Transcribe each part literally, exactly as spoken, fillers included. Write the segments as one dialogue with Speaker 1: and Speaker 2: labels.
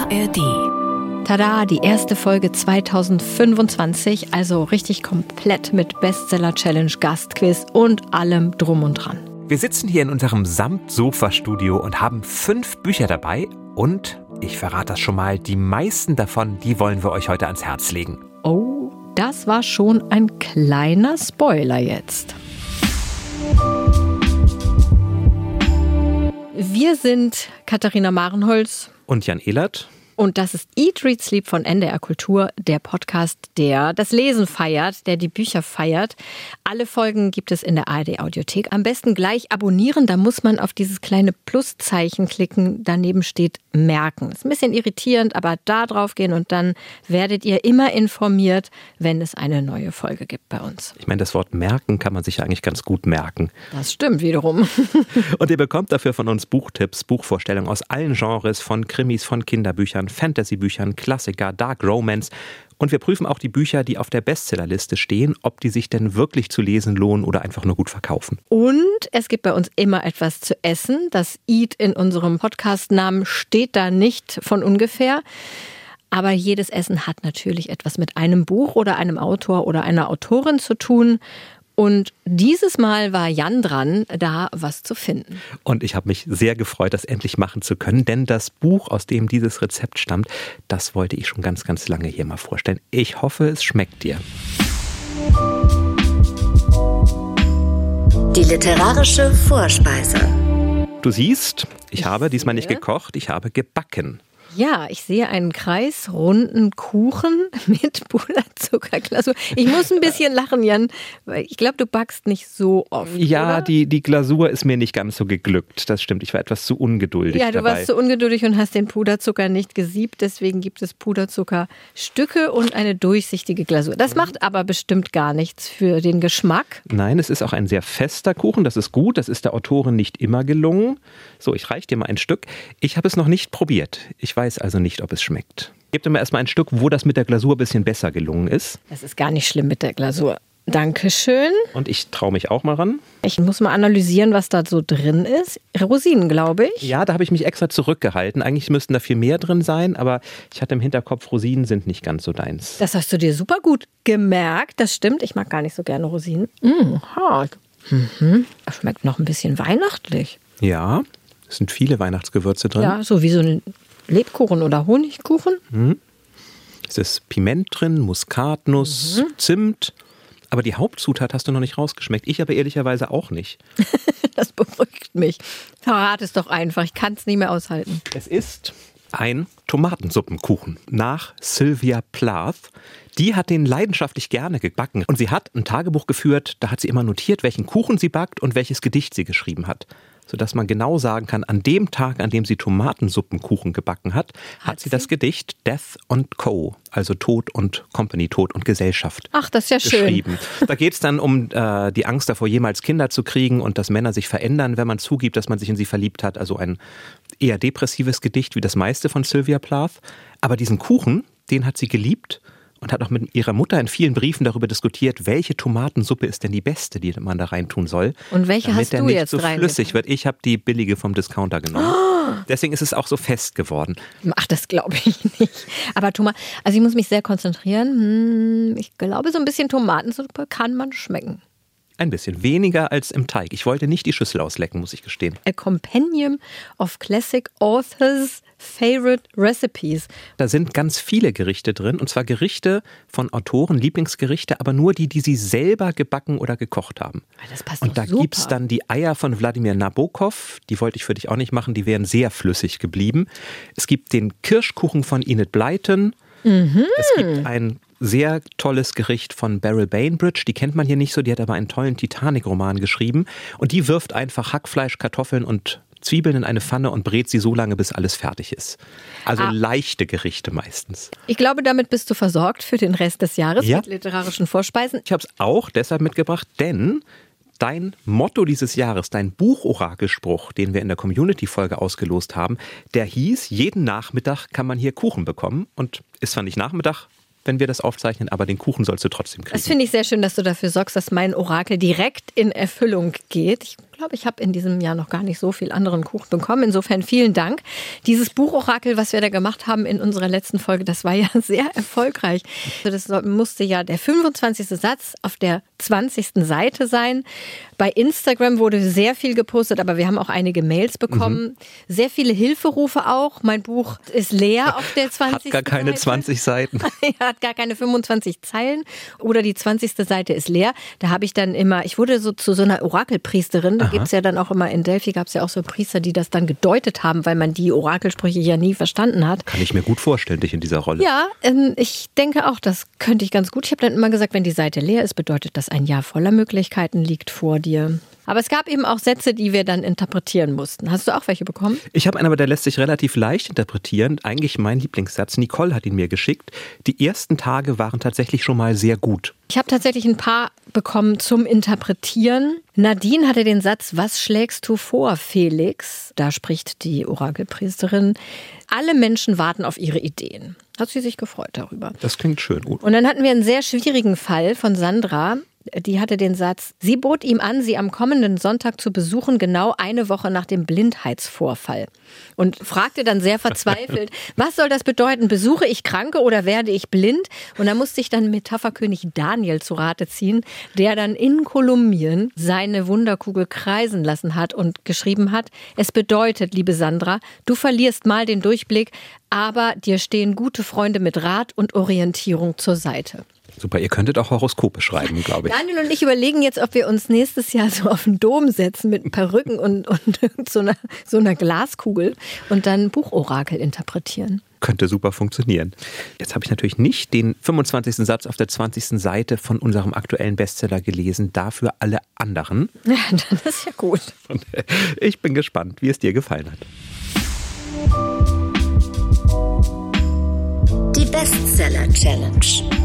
Speaker 1: R D.
Speaker 2: Tada, die erste Folge zweitausendfünfundzwanzig, also richtig komplett mit Bestseller-Challenge, Gastquiz und allem drum und dran.
Speaker 3: Wir sitzen hier in unserem Samt-Sofa-Studio und haben fünf Bücher dabei und, ich verrate das schon mal, die meisten davon, die wollen wir euch heute ans Herz legen.
Speaker 2: Oh, das war schon ein kleiner Spoiler jetzt. Wir sind Katharina Marenholz
Speaker 3: Und Jan Ehlert.
Speaker 2: und das ist Eat, Read, Sleep von N D R Kultur, der Podcast, der das Lesen feiert, der die Bücher feiert. Alle Folgen gibt es in der A R D Audiothek. Am besten gleich abonnieren, da muss man auf dieses kleine Pluszeichen klicken. Daneben steht Merken. Ist ein bisschen irritierend, aber da drauf gehen und dann werdet ihr immer informiert, wenn es eine neue Folge gibt bei uns.
Speaker 3: Ich meine, das Wort merken kann man sich ja eigentlich ganz gut merken.
Speaker 2: Das stimmt wiederum.
Speaker 3: Und ihr bekommt dafür von uns Buchtipps, Buchvorstellungen aus allen Genres, von Krimis, von Kinderbüchern, Fantasy-Büchern, Klassiker, Dark Romance. Und wir prüfen auch die Bücher, die auf der Bestsellerliste stehen, ob die sich denn wirklich zu lesen lohnen oder einfach nur gut verkaufen.
Speaker 2: Und es gibt bei uns immer etwas zu essen. Das Eat in unserem Podcast-Namen steht da nicht von ungefähr. Aber jedes Essen hat natürlich etwas mit einem Buch oder einem Autor oder einer Autorin zu tun. Und dieses Mal war Jan dran, da was zu finden.
Speaker 3: Und ich habe mich sehr gefreut, das endlich machen zu können, denn das Buch, aus dem dieses Rezept stammt, das wollte ich schon ganz, ganz lange hier mal vorstellen. Ich hoffe, es schmeckt dir.
Speaker 1: Die literarische Vorspeise.
Speaker 3: Du siehst, ich,
Speaker 2: Ich
Speaker 3: habe diesmal nicht
Speaker 2: sehe.
Speaker 3: gekocht, ich habe gebacken.
Speaker 2: Ja, ich sehe einen kreisrunden Kuchen mit Puderzuckerglasur. Ich muss ein bisschen lachen, Jan, weil ich glaube, du backst nicht so oft,
Speaker 3: Ja,
Speaker 2: oder?
Speaker 3: die, die Glasur ist mir nicht ganz so geglückt, das stimmt. Ich war etwas zu ungeduldig
Speaker 2: Ja, du
Speaker 3: dabei.
Speaker 2: warst so ungeduldig und hast den Puderzucker nicht gesiebt. Deswegen gibt es Puderzuckerstücke und eine durchsichtige Glasur. Das macht aber bestimmt gar nichts für den Geschmack.
Speaker 3: Nein, es ist auch ein sehr fester Kuchen, das ist gut, das ist der Autorin nicht immer gelungen. So, ich reiche dir mal ein Stück. Ich habe es noch nicht probiert. Ich weiß also nicht, ob es schmeckt. Gebt mir erstmal ein Stück, wo das mit der Glasur ein bisschen besser gelungen ist.
Speaker 2: Das ist gar nicht schlimm mit der Glasur. Dankeschön.
Speaker 3: Und ich traue mich auch mal ran.
Speaker 2: Ich muss mal analysieren, was da so drin ist. Rosinen, glaube ich.
Speaker 3: Ja, da habe ich mich extra zurückgehalten. Eigentlich müssten da viel mehr drin sein, aber ich hatte im Hinterkopf, Rosinen sind nicht ganz so deins.
Speaker 2: Das hast du dir super gut gemerkt. Das stimmt. Ich mag gar nicht so gerne Rosinen. Mmh, hart. Mhm. Das schmeckt noch ein bisschen weihnachtlich.
Speaker 3: Ja, es sind viele Weihnachtsgewürze drin.
Speaker 2: Ja, so wie so ein Lebkuchen oder Honigkuchen.
Speaker 3: Es ist Piment drin, Muskatnuss,
Speaker 2: Mhm.
Speaker 3: Zimt. Aber die Hauptzutat hast du noch nicht rausgeschmeckt. Ich aber ehrlicherweise auch nicht.
Speaker 2: Das beruhigt mich. Verrat es doch einfach. Ich kann es nicht mehr aushalten.
Speaker 3: Es ist ein Tomatensuppenkuchen nach Sylvia Plath. Die hat den leidenschaftlich gerne gebacken. Und sie hat ein Tagebuch geführt, da hat sie immer notiert, welchen Kuchen sie backt und welches Gedicht sie geschrieben hat. Sodass man genau sagen kann, an dem Tag, an dem sie Tomatensuppenkuchen gebacken hat, hat,
Speaker 2: Hat
Speaker 3: sie
Speaker 2: sie?
Speaker 3: das Gedicht Death and Co., also Tod und Company, Tod und Gesellschaft,
Speaker 2: Ach, das ist ja schön.
Speaker 3: geschrieben. Da geht es dann um äh, die Angst davor, jemals Kinder zu kriegen und dass Männer sich verändern, wenn man zugibt, dass man sich in sie verliebt hat. Also ein eher depressives Gedicht wie das meiste von Sylvia Plath. Aber diesen Kuchen, den hat sie geliebt und hat auch mit ihrer Mutter in vielen Briefen darüber diskutiert, welche Tomatensuppe ist denn die beste, die man da reintun soll.
Speaker 2: Und welche
Speaker 3: damit
Speaker 2: hast
Speaker 3: der
Speaker 2: du
Speaker 3: nicht
Speaker 2: jetzt
Speaker 3: so
Speaker 2: reingetan?
Speaker 3: flüssig wird. Ich habe die billige vom Discounter genommen.
Speaker 2: Oh.
Speaker 3: Deswegen ist es auch so fest geworden.
Speaker 2: Ach, das glaube ich nicht. Aber Thomas, also ich muss mich sehr konzentrieren. Hm, ich glaube, so ein bisschen Tomatensuppe kann man schmecken.
Speaker 3: Ein bisschen weniger als im Teig. Ich wollte nicht die Schüssel auslecken, muss ich gestehen.
Speaker 2: A Compendium of Classic Authors' Favorite Recipes.
Speaker 3: Da sind ganz viele Gerichte drin, und zwar Gerichte von Autoren, Lieblingsgerichte, aber nur die, die sie selber gebacken oder gekocht haben.
Speaker 2: Das passt
Speaker 3: Und
Speaker 2: doch
Speaker 3: da
Speaker 2: super.
Speaker 3: gibt's dann die Eier von Wladimir Nabokov, die wollte ich für dich auch nicht machen, die wären sehr flüssig geblieben. Es gibt den Kirschkuchen von Enid Blyton.
Speaker 2: Mhm.
Speaker 3: Es gibt ein sehr tolles Gericht von Beryl Bainbridge, die kennt man hier nicht so, die hat aber einen tollen Titanic-Roman geschrieben und die wirft einfach Hackfleisch, Kartoffeln und Zwiebeln in eine Pfanne und brät sie so lange, bis alles fertig ist. Also
Speaker 2: Ah.
Speaker 3: leichte Gerichte meistens.
Speaker 2: Ich glaube, damit bist du versorgt für den Rest des Jahres
Speaker 3: Ja.
Speaker 2: mit literarischen Vorspeisen.
Speaker 3: Ich habe es auch deshalb mitgebracht, denn dein Motto dieses Jahres, dein Buchorakelspruch, den wir in der Community-Folge ausgelost haben, der hieß, jeden Nachmittag kann man hier Kuchen bekommen. Und ist zwar nicht Nachmittag, wenn wir das aufzeichnen, aber den Kuchen sollst du trotzdem kriegen.
Speaker 2: Das finde ich sehr schön, dass du dafür sorgst, dass mein Orakel direkt in Erfüllung geht. Ich glaube, ich habe in diesem Jahr noch gar nicht so viel anderen Kuchen bekommen. Insofern vielen Dank. Dieses Buchorakel, was wir da gemacht haben in unserer letzten Folge, das war ja sehr erfolgreich. Das musste ja der fünfundzwanzigste Satz auf der zwanzigsten Seite sein. Bei Instagram wurde sehr viel gepostet, aber wir haben auch einige Mails bekommen. Mhm. Sehr viele Hilferufe auch. Mein Buch ist leer auf der zwanzigsten
Speaker 3: Hat gar keine
Speaker 2: Seite.
Speaker 3: zwanzig Seiten.
Speaker 2: Hat gar keine fünfundzwanzig Zeilen. Oder die zwanzigste Seite ist leer. Da habe ich dann immer, ich wurde so zu so einer Orakelpriesterin. Da gibt es ja dann auch immer in Delphi, gab es ja auch so Priester, die das dann gedeutet haben, weil man die Orakelsprüche ja nie verstanden hat.
Speaker 3: Kann ich mir gut vorstellen, dich in dieser Rolle.
Speaker 2: Ja, ich denke auch, das könnte ich ganz gut. Ich habe dann immer gesagt, wenn die Seite leer ist, bedeutet das, ein Jahr voller Möglichkeiten liegt vor dir. Aber es gab eben auch Sätze, die wir dann interpretieren mussten. Hast du auch welche bekommen?
Speaker 3: Ich habe einen, aber der lässt sich relativ leicht interpretieren. Eigentlich mein Lieblingssatz. Nicole hat ihn mir geschickt. Die ersten Tage waren tatsächlich schon mal sehr gut.
Speaker 2: Ich habe tatsächlich ein paar bekommen zum Interpretieren. Nadine hatte den Satz, was schlägst du vor, Felix? Da spricht die Orakelpriesterin. Alle Menschen warten auf ihre Ideen. Hat sie sich gefreut darüber.
Speaker 3: Das klingt schön. Gut.
Speaker 2: Und dann hatten wir einen sehr schwierigen Fall von Sandra. Die hatte den Satz, sie bot ihm an, sie am kommenden Sonntag zu besuchen, genau eine Woche nach dem Blindheitsvorfall. Und fragte dann sehr verzweifelt, was soll das bedeuten? Besuche ich Kranke oder werde ich blind? Und da musste ich dann Metapherkönig Daniel zu Rate ziehen, der dann in Kolumbien seine Wunderkugel kreisen lassen hat und geschrieben hat, es bedeutet, liebe Sandra, du verlierst mal den Durchblick, aber dir stehen gute Freunde mit Rat und Orientierung zur Seite.
Speaker 3: Super, ihr könntet auch Horoskope schreiben, glaube ich.
Speaker 2: Daniel und ich überlegen jetzt, ob wir uns nächstes Jahr so auf den Dom setzen mit Perücken und, und so, einer, so einer Glaskugel und dann Buchorakel interpretieren.
Speaker 3: Könnte super funktionieren. Jetzt habe ich natürlich nicht den fünfundzwanzigsten Satz auf der zwanzigsten Seite von unserem aktuellen Bestseller gelesen, dafür alle anderen.
Speaker 2: Ja, dann ist ja gut.
Speaker 3: Und ich bin gespannt, wie es dir gefallen hat.
Speaker 1: Die Bestseller-Challenge.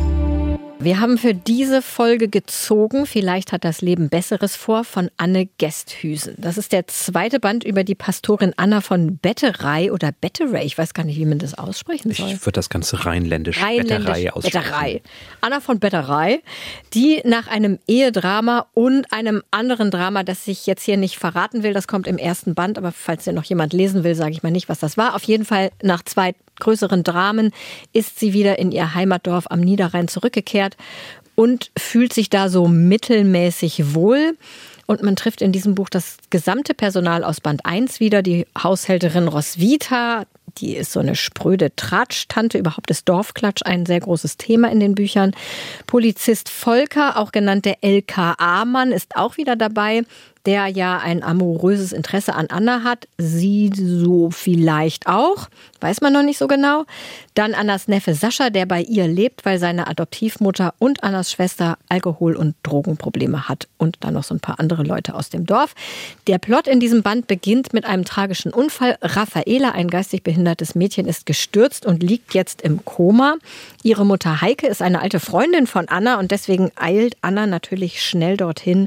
Speaker 2: Wir haben für diese Folge gezogen, vielleicht hat das Leben Besseres vor, von Anne Gesthüsen. Das ist der zweite Band über die Pastorin Anna von Betterey oder Betterey. Ich weiß gar nicht, wie man das aussprechen soll.
Speaker 3: Ich würde das Ganze rheinländisch,
Speaker 2: rheinländisch
Speaker 3: Betterey aussprechen.
Speaker 2: Betterey. Anna von Betterey, die nach einem Ehedrama und einem anderen Drama, das ich jetzt hier nicht verraten will, das kommt im ersten Band, aber falls ja noch jemand lesen will, sage ich mal nicht, was das war. Auf jeden Fall nach zwei größeren Dramen ist sie wieder in ihr Heimatdorf am Niederrhein zurückgekehrt und fühlt sich da so mittelmäßig wohl. Und man trifft in diesem Buch das gesamte Personal aus Band eins wieder. Die Haushälterin Roswitha, die ist so eine spröde Tratsch-Tante. Überhaupt ist Dorfklatsch ein sehr großes Thema in den Büchern. Polizist Volker, auch genannt der L K A-Mann, ist auch wieder dabei, der ja ein amoröses Interesse an Anna hat. Sie so vielleicht auch, weiß man noch nicht so genau. Dann Annas Neffe Sascha, der bei ihr lebt, weil seine Adoptivmutter und Annas Schwester Alkohol- und Drogenprobleme hat. Und dann noch so ein paar andere Leute aus dem Dorf. Der Plot in diesem Band beginnt mit einem tragischen Unfall. Raffaela, ein geistig behindertes Mädchen, ist gestürzt und liegt jetzt im Koma. Ihre Mutter Heike ist eine alte Freundin von Anna und deswegen eilt Anna natürlich schnell dorthin,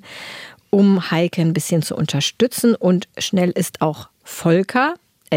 Speaker 2: um Heike ein bisschen zu unterstützen. Und schnell ist auch Volker,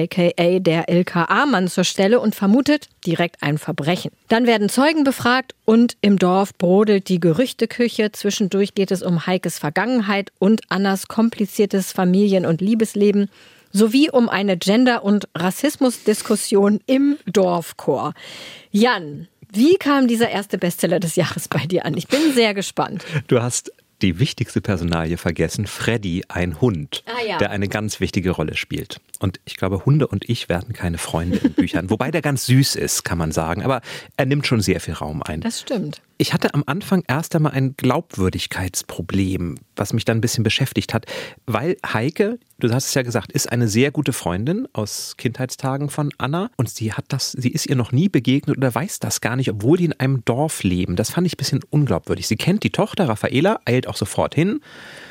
Speaker 2: aka der L K A-Mann, zur Stelle und vermutet direkt ein Verbrechen. Dann werden Zeugen befragt und im Dorf brodelt die Gerüchteküche. Zwischendurch geht es um Heikes Vergangenheit und Annas kompliziertes Familien- und Liebesleben sowie um eine Gender- und Rassismusdiskussion im Dorfchor. Jan, wie kam dieser erste Bestseller des Jahres bei dir an? Ich bin sehr gespannt.
Speaker 3: Du hast die wichtigste Personalie vergessen, Freddy, ein Hund,
Speaker 2: ah, ja.
Speaker 3: der eine ganz wichtige Rolle spielt. Und ich glaube, Hunde und ich werden keine Freunde in Büchern. Wobei der ganz süß ist, kann man sagen. Aber er nimmt schon sehr viel Raum ein.
Speaker 2: Das stimmt.
Speaker 3: Ich hatte am Anfang erst einmal ein Glaubwürdigkeitsproblem, was mich dann ein bisschen beschäftigt hat. Weil Heike, du hast es ja gesagt, ist eine sehr gute Freundin aus Kindheitstagen von Anna. Und sie hat das, sie ist ihr noch nie begegnet oder weiß das gar nicht, obwohl die in einem Dorf leben. Das fand ich ein bisschen unglaubwürdig. Sie kennt die Tochter, Raffaela, eilt auch sofort hin.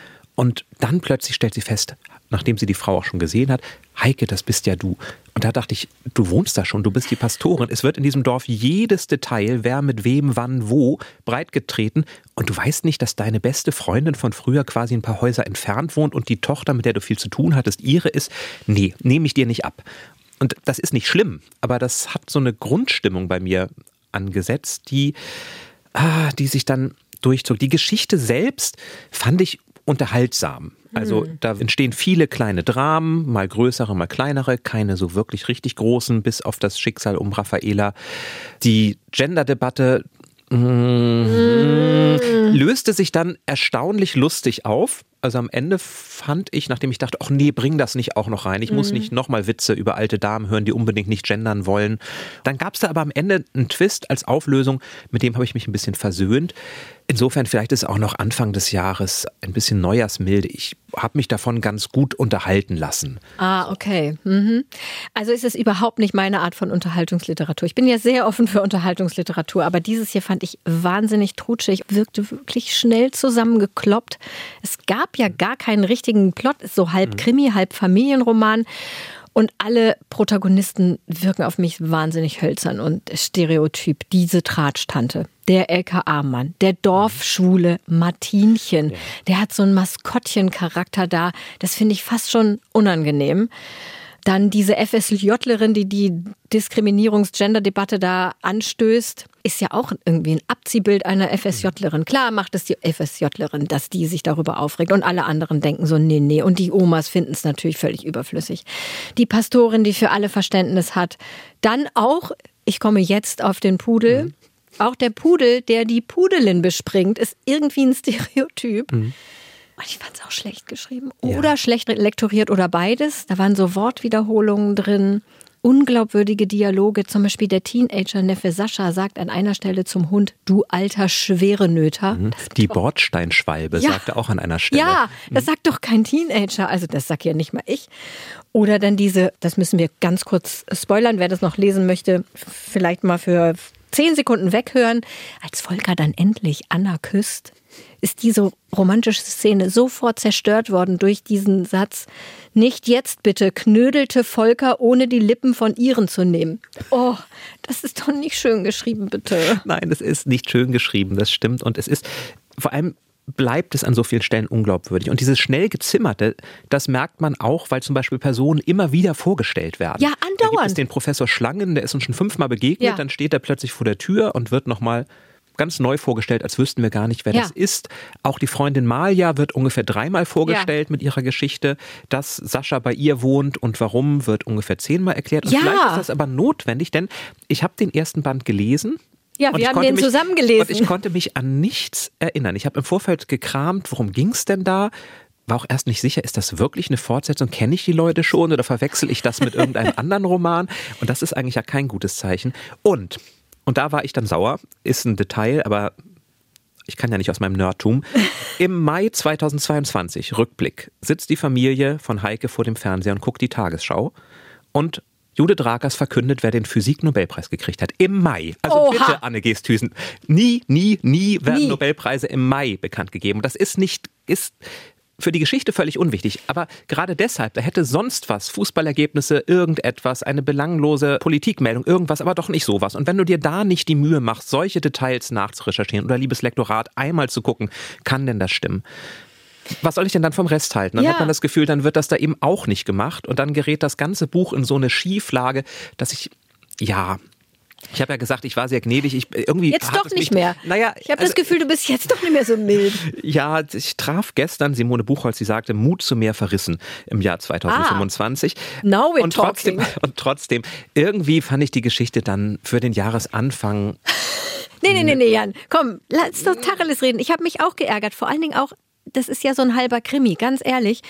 Speaker 3: Und dann plötzlich stellt sie fest, nachdem sie die Frau auch schon gesehen hat, Heike, das bist ja du. Und da dachte ich, du wohnst da schon, du bist die Pastorin. Es wird in diesem Dorf jedes Detail, wer mit wem, wann, wo, breitgetreten. Und du weißt nicht, dass deine beste Freundin von früher quasi ein paar Häuser entfernt wohnt und die Tochter, mit der du viel zu tun hattest, ihre ist. Nee, nehme ich dir nicht ab. Und das ist nicht schlimm, aber das hat so eine Grundstimmung bei mir angesetzt, die, ah, die sich dann durchzog. Die Geschichte selbst fand ich unterhaltsam. Also da entstehen viele kleine Dramen, mal größere, mal kleinere, keine so wirklich richtig großen, bis auf das Schicksal um Raffaela. Die Gender-Debatte mm, löste sich dann erstaunlich lustig auf. Also am Ende fand ich, nachdem ich dachte, ach nee, bring das nicht auch noch rein. Ich muss nicht nochmal Witze über alte Damen hören, die unbedingt nicht gendern wollen. Dann gab es da aber am Ende einen Twist als Auflösung, mit dem habe ich mich ein bisschen versöhnt. Insofern vielleicht ist auch noch Anfang des Jahres ein bisschen Neujahrsmilde. Ich habe mich davon ganz gut unterhalten lassen.
Speaker 2: Ah, okay. Mhm. Also ist es überhaupt nicht meine Art von Unterhaltungsliteratur. Ich bin ja sehr offen für Unterhaltungsliteratur, aber dieses hier fand ich wahnsinnig trutschig, wirkte wirklich schnell zusammengekloppt. Es gab ja gar keinen richtigen Plot, ist so halb Krimi, halb Familienroman. Und alle Protagonisten wirken auf mich wahnsinnig hölzern und stereotyp. Diese Tratsch-Tante, der L K A-Mann, der Dorfschwule Martinchen, ja. Der hat so einen Maskottchen-Charakter da. Das finde ich fast schon unangenehm. Dann diese F S Jlerin, die die Diskriminierungs-Gender-Debatte da anstößt, ist ja auch irgendwie ein Abziehbild einer F S Jlerin. Klar macht es die F S Jlerin, dass die sich darüber aufregt und alle anderen denken so, nee, nee. Und die Omas finden es natürlich völlig überflüssig. Die Pastorin, die für alle Verständnis hat. Dann auch, ich komme jetzt auf den Pudel, mhm. auch der Pudel, der die Pudelin bespringt, ist irgendwie ein Stereotyp. Mhm. Und ich fand es auch schlecht geschrieben. Oder ja. schlecht lektoriert oder beides. Da waren so Wortwiederholungen drin, unglaubwürdige Dialoge. Zum Beispiel der Teenager-Neffe Sascha sagt an einer Stelle zum Hund, du alter Schwerenöter.
Speaker 3: Mhm. Die Bordsteinschwalbe
Speaker 2: ja.
Speaker 3: sagte auch an einer Stelle.
Speaker 2: Ja, das sagt doch kein Teenager. Also das sag ja nicht mal ich. Oder dann diese, das müssen wir ganz kurz spoilern, wer das noch lesen möchte, vielleicht mal für zehn Sekunden weghören. Als Volker dann endlich Anna küsst, ist diese romantische Szene sofort zerstört worden durch diesen Satz, nicht jetzt bitte, knödelte Volker, ohne die Lippen von ihren zu nehmen. Oh, das ist doch nicht schön geschrieben, bitte.
Speaker 3: Nein, es ist nicht schön geschrieben, das stimmt. Und es ist, vor allem bleibt es an so vielen Stellen unglaubwürdig. Und dieses schnell gezimmerte, das merkt man auch, weil zum Beispiel Personen immer wieder vorgestellt werden.
Speaker 2: Ja, andauernd.
Speaker 3: Da gibt es den Professor Schlangen, der ist uns schon fünfmal begegnet, ja. Dann steht er plötzlich vor der Tür und wird nochmal ganz neu vorgestellt, als wüssten wir gar nicht, wer ja. das ist. Auch die Freundin Malia wird ungefähr dreimal vorgestellt ja. mit ihrer Geschichte. Dass Sascha bei ihr wohnt und warum, wird ungefähr zehnmal erklärt. Und
Speaker 2: ja.
Speaker 3: vielleicht ist das aber notwendig, denn ich habe den ersten Band gelesen.
Speaker 2: Ja, wir haben den mich, zusammen gelesen.
Speaker 3: Und ich konnte mich an nichts erinnern. Ich habe im Vorfeld gekramt, worum ging es denn da? War auch erst nicht sicher, ist das wirklich eine Fortsetzung? Kenne ich die Leute schon oder verwechsel ich das mit irgendeinem anderen Roman? Und das ist eigentlich ja kein gutes Zeichen. Und Und da war ich dann sauer, ist ein Detail, aber ich kann ja nicht aus meinem Nerdtum. Im Mai zweitausendzweiundzwanzig, Rückblick, sitzt die Familie von Heike vor dem Fernseher und guckt die Tagesschau. Und Judith Rakers verkündet, wer den Physik-Nobelpreis gekriegt hat. Im Mai. Also Oha. Bitte, Anne Geesthüsen. Nie, nie, nie werden nie. Nobelpreise im Mai bekannt gegeben. Und das ist nicht, ist für die Geschichte völlig unwichtig. Aber gerade deshalb, da hätte sonst was, Fußballergebnisse, irgendetwas, eine belanglose Politikmeldung, irgendwas, aber doch nicht sowas. Und wenn du dir da nicht die Mühe machst, solche Details nachzurecherchieren oder liebes Lektorat einmal zu gucken, kann denn das stimmen? Was soll ich denn dann vom Rest halten? Dann ja. hat man das Gefühl, dann wird das da eben auch nicht gemacht und dann gerät das ganze Buch in so eine Schieflage, dass ich, ja... Ich habe ja gesagt, ich war sehr gnädig. Ich, irgendwie
Speaker 2: jetzt doch nicht
Speaker 3: mich,
Speaker 2: mehr.
Speaker 3: Naja,
Speaker 2: ich habe also, das Gefühl, du bist jetzt doch nicht mehr so mild.
Speaker 3: Ja, ich traf gestern Simone Buchholz, die sagte, Mut zu mehr Verrissen im Jahr zweitausendfünfundzwanzig.
Speaker 2: Ah, now we're
Speaker 3: und trotzdem,
Speaker 2: talking.
Speaker 3: Und trotzdem, irgendwie fand ich die Geschichte dann für den Jahresanfang...
Speaker 2: Nee, nee, nee, nee, Jan. Komm, lass doch Tacheles reden. Ich habe mich auch geärgert. Vor allen Dingen auch, das ist ja so ein halber Krimi, ganz ehrlich.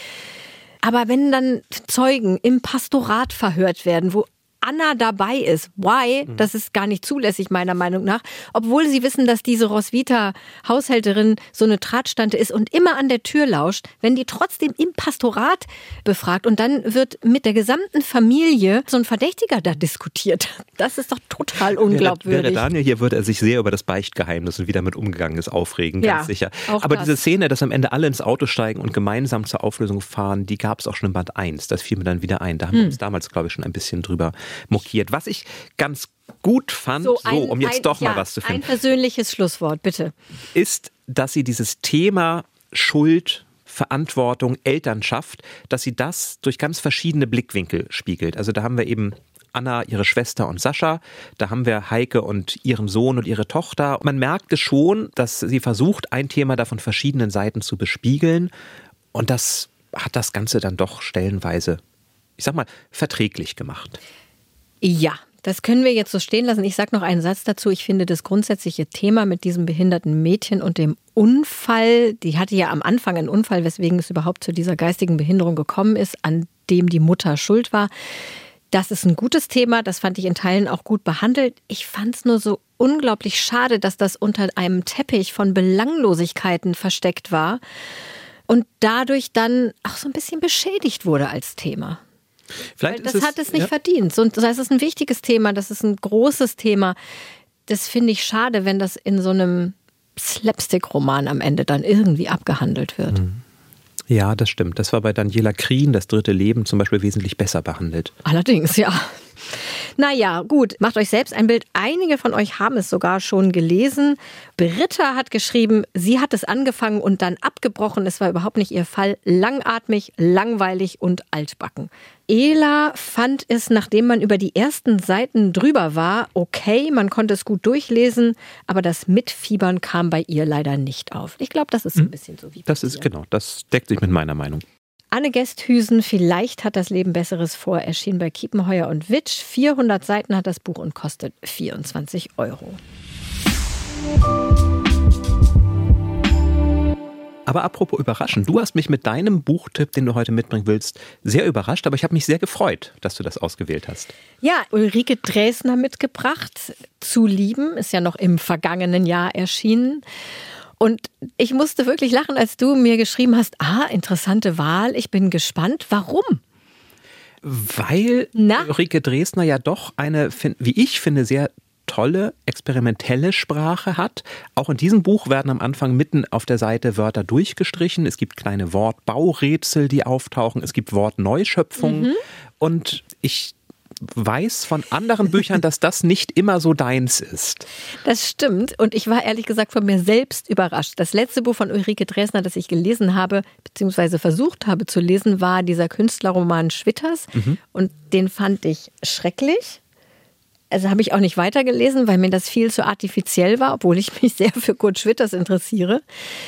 Speaker 2: Aber wenn dann Zeugen im Pastorat verhört werden, wo Anna dabei ist. Why? Das ist gar nicht zulässig, meiner Meinung nach. Obwohl sie wissen, dass diese Roswitha-Haushälterin so eine Tratstante ist und immer an der Tür lauscht, wenn die trotzdem im Pastorat befragt und dann wird mit der gesamten Familie so ein Verdächtiger da diskutiert. Das ist doch total unglaubwürdig.
Speaker 3: Wäre Daniel hier, würde er sich sehr über das Beichtgeheimnis und wie damit umgegangen ist aufregen, ganz ja, sicher. Aber das. Diese Szene, dass am Ende alle ins Auto steigen und gemeinsam zur Auflösung fahren, die gab es auch schon im Band eins. Das fiel mir dann wieder ein. Da haben hm. wir uns damals, glaube ich, schon ein bisschen drüber mokiert. Was ich ganz gut fand, so, ein, so um jetzt ein, doch mal ja, was zu finden.
Speaker 2: Ein persönliches Schlusswort, bitte.
Speaker 3: Ist, dass sie dieses Thema Schuld, Verantwortung, Elternschaft, dass sie das durch ganz verschiedene Blickwinkel spiegelt. Also da haben wir eben Anna, ihre Schwester und Sascha. Da haben wir Heike und ihren Sohn und ihre Tochter. Man merkt es schon, dass sie versucht, ein Thema da von verschiedenen Seiten zu bespiegeln. Und das hat das Ganze dann doch stellenweise, ich sag mal, verträglich gemacht.
Speaker 2: Ja, das können wir jetzt so stehen lassen. Ich sage noch einen Satz dazu. Ich finde das grundsätzliche Thema mit diesem behinderten Mädchen und dem Unfall, die hatte ja am Anfang einen Unfall, weswegen es überhaupt zu dieser geistigen Behinderung gekommen ist, an dem die Mutter schuld war. Das ist ein gutes Thema, das fand ich in Teilen auch gut behandelt. Ich fand es nur so unglaublich schade, dass das unter einem Teppich von Belanglosigkeiten versteckt war und dadurch dann auch so ein bisschen beschädigt wurde als Thema.
Speaker 3: Vielleicht
Speaker 2: das
Speaker 3: ist es,
Speaker 2: hat es nicht
Speaker 3: ja.
Speaker 2: verdient. So, das heißt, es ist ein wichtiges Thema, das ist ein großes Thema. Das finde ich schade, wenn das in so einem Slapstick-Roman am Ende dann irgendwie abgehandelt wird.
Speaker 3: Ja, das stimmt. Das war bei Daniela Krien, das dritte Leben, zum Beispiel wesentlich besser behandelt.
Speaker 2: Allerdings, ja. Naja, gut, macht euch selbst ein Bild. Einige von euch haben es sogar schon gelesen. Britta hat geschrieben, sie hat es angefangen und dann abgebrochen. Es war überhaupt nicht ihr Fall. Langatmig, langweilig und altbacken. Ela fand es, nachdem man über die ersten Seiten drüber war, okay, man konnte es gut durchlesen, aber das Mitfiebern kam bei ihr leider nicht auf. Ich glaube, das ist so ein bisschen so wie
Speaker 3: Das ist, genau, das deckt sich mit meiner Meinung.
Speaker 2: Anne Gesthüsen, vielleicht hat das Leben Besseres vor, erschien bei Kiepenheuer und Witsch. vierhundert Seiten hat das Buch und kostet vierundzwanzig Euro.
Speaker 3: Aber apropos überraschen, du hast mich mit deinem Buchtipp, den du heute mitbringen willst, sehr überrascht, aber ich habe mich sehr gefreut, dass du das ausgewählt hast.
Speaker 2: Ja, Ulrike Dresner mitgebracht. Zu lieben, ist ja noch im vergangenen Jahr erschienen. Und ich musste wirklich lachen, als du mir geschrieben hast, ah, interessante Wahl, ich bin gespannt. Warum?
Speaker 3: Weil
Speaker 2: Na?
Speaker 3: Ulrike Dresner ja doch eine, wie ich finde, sehr tolle, experimentelle Sprache hat. Auch in diesem Buch werden am Anfang mitten auf der Seite Wörter durchgestrichen. Es gibt kleine Wortbaurätsel, die auftauchen. Es gibt Wortneuschöpfungen. Mhm. Und ich weiß von anderen Büchern, dass das nicht immer so deins ist.
Speaker 2: Das stimmt. Und ich war ehrlich gesagt von mir selbst überrascht. Das letzte Buch von Ulrike Dresner, das ich gelesen habe, beziehungsweise versucht habe zu lesen, war dieser Künstlerroman Schwitters. Mhm. Und den fand ich schrecklich. Also habe ich auch nicht weitergelesen, weil mir das viel zu artifiziell war, obwohl ich mich sehr für Kurt Schwitters interessiere.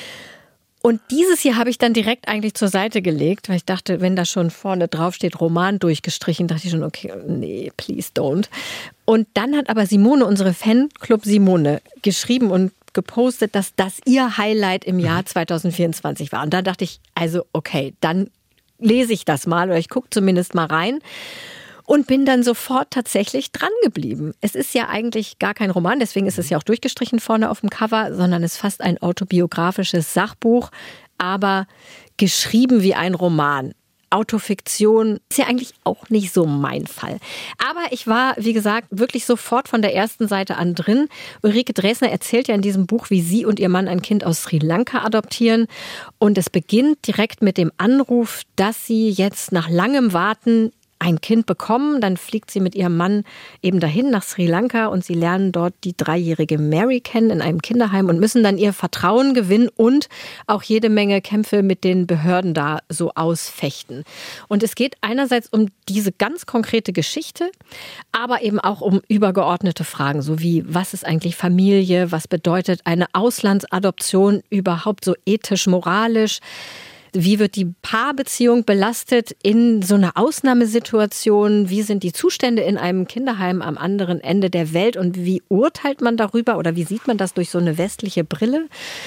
Speaker 2: Und dieses hier habe ich dann direkt eigentlich zur Seite gelegt, weil ich dachte, wenn da schon vorne drauf steht, Roman durchgestrichen, dachte ich schon, okay, nee, please don't. Und dann hat aber Simone, unsere Fanclub Simone, geschrieben und gepostet, dass das ihr Highlight im Jahr zwanzig vierundzwanzig war. Und da dachte ich, also okay, dann lese ich das mal oder ich gucke zumindest mal rein. Und bin dann sofort tatsächlich dran geblieben. Es ist ja eigentlich gar kein Roman, deswegen ist es ja auch durchgestrichen vorne auf dem Cover, sondern es ist fast ein autobiografisches Sachbuch, aber geschrieben wie ein Roman. Autofiktion ist ja eigentlich auch nicht so mein Fall. Aber ich war, wie gesagt, wirklich sofort von der ersten Seite an drin. Ulrike Dresner erzählt ja in diesem Buch, wie sie und ihr Mann ein Kind aus Sri Lanka adoptieren. Und es beginnt direkt mit dem Anruf, dass sie jetzt nach langem Warten ein Kind bekommen, dann fliegt sie mit ihrem Mann eben dahin nach Sri Lanka und sie lernen dort die dreijährige Mary kennen in einem Kinderheim und müssen dann ihr Vertrauen gewinnen und auch jede Menge Kämpfe mit den Behörden da so ausfechten. Und es geht einerseits um diese ganz konkrete Geschichte, aber eben auch um übergeordnete Fragen, so wie, was ist eigentlich Familie, was bedeutet eine Auslandsadoption überhaupt so ethisch, moralisch? Wie wird die Paarbeziehung belastet in so einer Ausnahmesituation? Wie sind die Zustände in einem Kinderheim am anderen Ende der Welt? Und wie urteilt man darüber oder wie sieht man das durch so eine westliche Brille?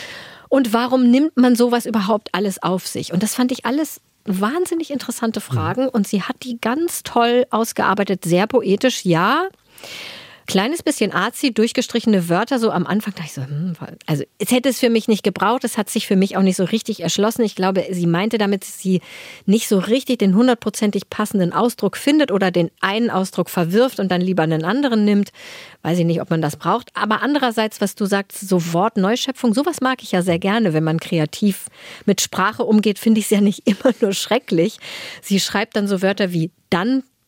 Speaker 2: Und warum nimmt man sowas überhaupt alles auf sich? Und das fand ich alles wahnsinnig interessante Fragen. Und sie hat die ganz toll ausgearbeitet, sehr poetisch, ja. Kleines bisschen arzi, durchgestrichene Wörter, so am Anfang dachte ich so, hm, also es hätte es für mich nicht gebraucht, es hat sich für mich auch nicht so richtig erschlossen. Ich glaube, sie meinte damit, dass sie nicht so richtig den hundertprozentig passenden Ausdruck findet oder den einen Ausdruck verwirft und dann lieber einen anderen nimmt. Weiß ich nicht, ob man das braucht. Aber andererseits, was du sagst, so Wortneuschöpfung, sowas mag ich ja sehr gerne, wenn man kreativ mit Sprache umgeht, finde ich es ja nicht immer nur schrecklich. Sie schreibt dann so Wörter wie dann,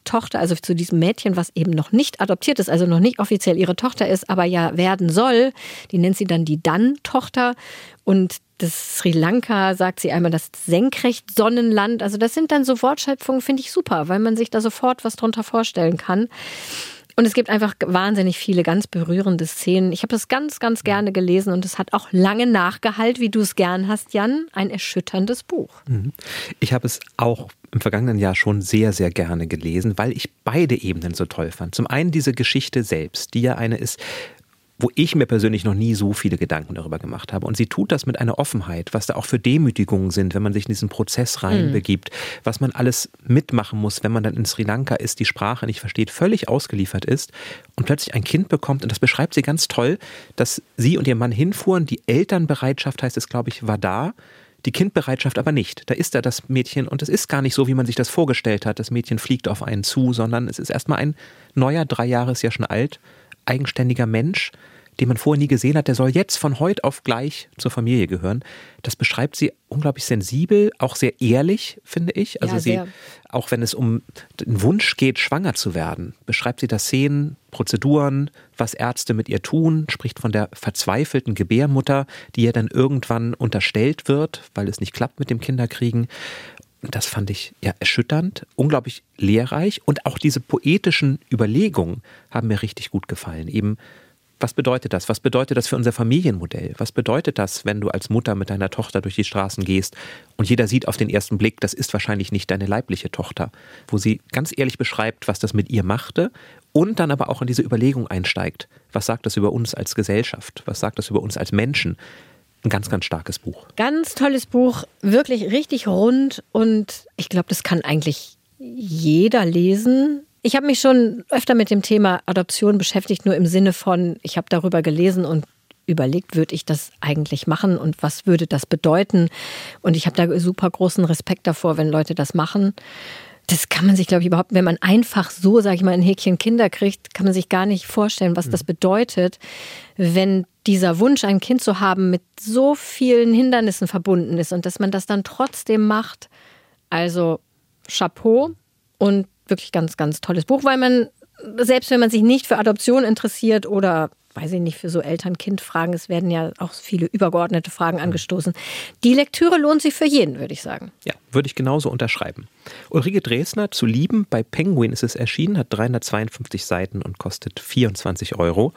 Speaker 2: Tochter, also zu diesem Mädchen, was eben noch nicht adoptiert ist, also noch nicht offiziell ihre Tochter ist, aber ja werden soll. Die nennt sie dann die Dan-Tochter. Und das Sri Lanka, sagt sie einmal, das Senkrechtsonnenland. Also das sind dann so Wortschöpfungen, finde ich super, weil man sich da sofort was drunter vorstellen kann. Und es gibt einfach wahnsinnig viele ganz berührende Szenen. Ich habe das ganz, ganz gerne gelesen und es hat auch lange nachgehallt, wie du es gern hast, Jan. Ein erschütterndes Buch.
Speaker 3: Ich habe es auch im vergangenen Jahr schon sehr, sehr gerne gelesen, weil ich beide Ebenen so toll fand. Zum einen diese Geschichte selbst, die ja eine ist, wo ich mir persönlich noch nie so viele Gedanken darüber gemacht habe. Und sie tut das mit einer Offenheit, was da auch für Demütigungen sind, wenn man sich in diesen Prozess reinbegibt, mhm. was man alles mitmachen muss, wenn man dann in Sri Lanka ist, die Sprache nicht versteht, völlig ausgeliefert ist und plötzlich ein Kind bekommt. Und das beschreibt sie ganz toll, dass sie und ihr Mann hinfuhren. Die Elternbereitschaft, heißt es, glaube ich, war da. Die Kindbereitschaft aber nicht. Da ist da das Mädchen und es ist gar nicht so, wie man sich das vorgestellt hat. Das Mädchen fliegt auf einen zu, sondern es ist erstmal ein neuer, drei Jahre ist ja schon alt, eigenständiger Mensch, den man vorher nie gesehen hat, der soll jetzt von heute auf gleich zur Familie gehören. Das beschreibt sie unglaublich sensibel, auch sehr ehrlich, finde ich. Also ja, sie, auch wenn es um den Wunsch geht, schwanger zu werden, beschreibt sie das Szenen, Prozeduren, was Ärzte mit ihr tun, spricht von der verzweifelten Gebärmutter, die ihr dann irgendwann unterstellt wird, weil es nicht klappt mit dem Kinderkriegen. Das fand ich ja erschütternd, unglaublich lehrreich und auch diese poetischen Überlegungen haben mir richtig gut gefallen. Eben, was bedeutet das? Was bedeutet das für unser Familienmodell? Was bedeutet das, wenn du als Mutter mit deiner Tochter durch die Straßen gehst und jeder sieht auf den ersten Blick, das ist wahrscheinlich nicht deine leibliche Tochter, wo sie ganz ehrlich beschreibt, was das mit ihr machte und dann aber auch in diese Überlegung einsteigt. Was sagt das über uns als Gesellschaft? Was sagt das über uns als Menschen? Ein ganz, ganz starkes Buch.
Speaker 2: Ganz tolles Buch, wirklich richtig rund und ich glaube, das kann eigentlich jeder lesen. Ich habe mich schon öfter mit dem Thema Adoption beschäftigt, nur im Sinne von, ich habe darüber gelesen und überlegt, würde ich das eigentlich machen und was würde das bedeuten? Und ich habe da super großen Respekt davor, wenn Leute das machen. Das kann man sich, glaube ich, überhaupt, wenn man einfach so, sage ich mal, ein Häkchen Kinder kriegt, kann man sich gar nicht vorstellen, was das bedeutet, wenn dieser Wunsch, ein Kind zu haben, mit so vielen Hindernissen verbunden ist und dass man das dann trotzdem macht. Also Chapeau und wirklich ganz, ganz tolles Buch, weil man, selbst wenn man sich nicht für Adoption interessiert oder, weiß ich nicht, für so Eltern-Kind-Fragen, es werden ja auch viele übergeordnete Fragen angestoßen. Die Lektüre lohnt sich für jeden, würde ich sagen.
Speaker 3: Ja, würde ich genauso unterschreiben. Ulrike Dresner, Zu lieben, bei Penguin ist es erschienen, hat dreihundertzweiundfünfzig Seiten und kostet vierundzwanzig Euro.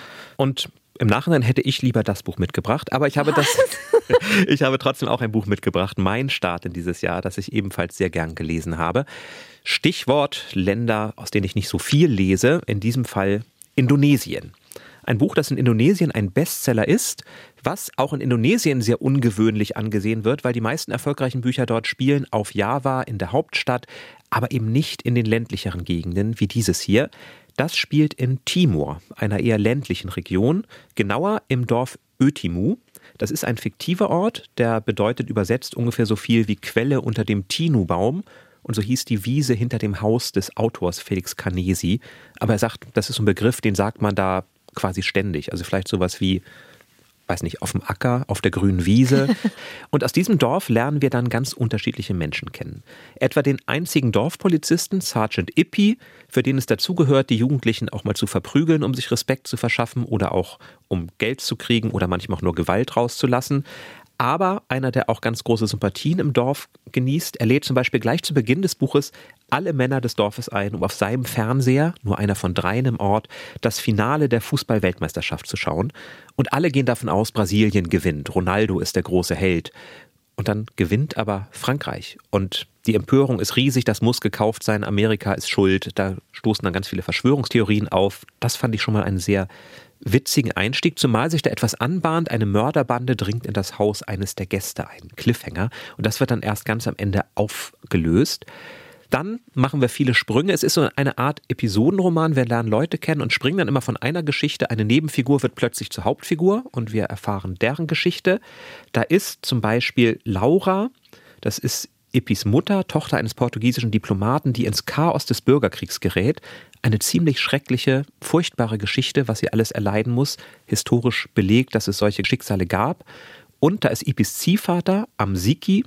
Speaker 3: Und im Nachhinein hätte ich lieber das Buch mitgebracht, aber ich habe das, ich habe trotzdem auch ein Buch mitgebracht, Mein Start in dieses Jahr, das ich ebenfalls sehr gern gelesen habe. Stichwort Länder, aus denen ich nicht so viel lese, in diesem Fall Indonesien. Ein Buch, das in Indonesien ein Bestseller ist, was auch in Indonesien sehr ungewöhnlich angesehen wird, weil die meisten erfolgreichen Bücher dort spielen auf Java, in der Hauptstadt, aber eben nicht in den ländlicheren Gegenden wie dieses hier. Das spielt in Timor, einer eher ländlichen Region, genauer im Dorf Ötimu. Das ist ein fiktiver Ort, der bedeutet übersetzt ungefähr so viel wie Quelle unter dem Tinu-Baum. Und so hieß die Wiese hinter dem Haus des Autors Felix Canesi. Aber er sagt, das ist so ein Begriff, den sagt man da quasi ständig. Also vielleicht sowas wie, weiß nicht, auf dem Acker, auf der grünen Wiese. Und aus diesem Dorf lernen wir dann ganz unterschiedliche Menschen kennen. Etwa den einzigen Dorfpolizisten, Sergeant Ippi, für den es dazugehört, die Jugendlichen auch mal zu verprügeln, um sich Respekt zu verschaffen oder auch um Geld zu kriegen oder manchmal auch nur Gewalt rauszulassen. Aber einer, der auch ganz große Sympathien im Dorf genießt. Er lädt zum Beispiel gleich zu Beginn des Buches alle Männer des Dorfes ein, um auf seinem Fernseher, nur einer von dreien im Ort, das Finale der Fußball-Weltmeisterschaft zu schauen. Und alle gehen davon aus, Brasilien gewinnt. Ronaldo ist der große Held. Und dann gewinnt aber Frankreich. Und die Empörung ist riesig, das muss gekauft sein, Amerika ist schuld. Da stoßen dann ganz viele Verschwörungstheorien auf. Das fand ich schon mal einen sehr witzigen Einstieg, zumal sich da etwas anbahnt. Eine Mörderbande dringt in das Haus eines der Gäste ein. Cliffhanger. Und das wird dann erst ganz am Ende aufgelöst. Dann machen wir viele Sprünge. Es ist so eine Art Episodenroman. Wir lernen Leute kennen und springen dann immer von einer Geschichte. Eine Nebenfigur wird plötzlich zur Hauptfigur und wir erfahren deren Geschichte. Da ist zum Beispiel Laura, das ist Ippis Mutter, Tochter eines portugiesischen Diplomaten, die ins Chaos des Bürgerkriegs gerät. Eine ziemlich schreckliche, furchtbare Geschichte, was sie alles erleiden muss. Historisch belegt, dass es solche Schicksale gab. Und da ist Ippis Ziehvater, Amsiki,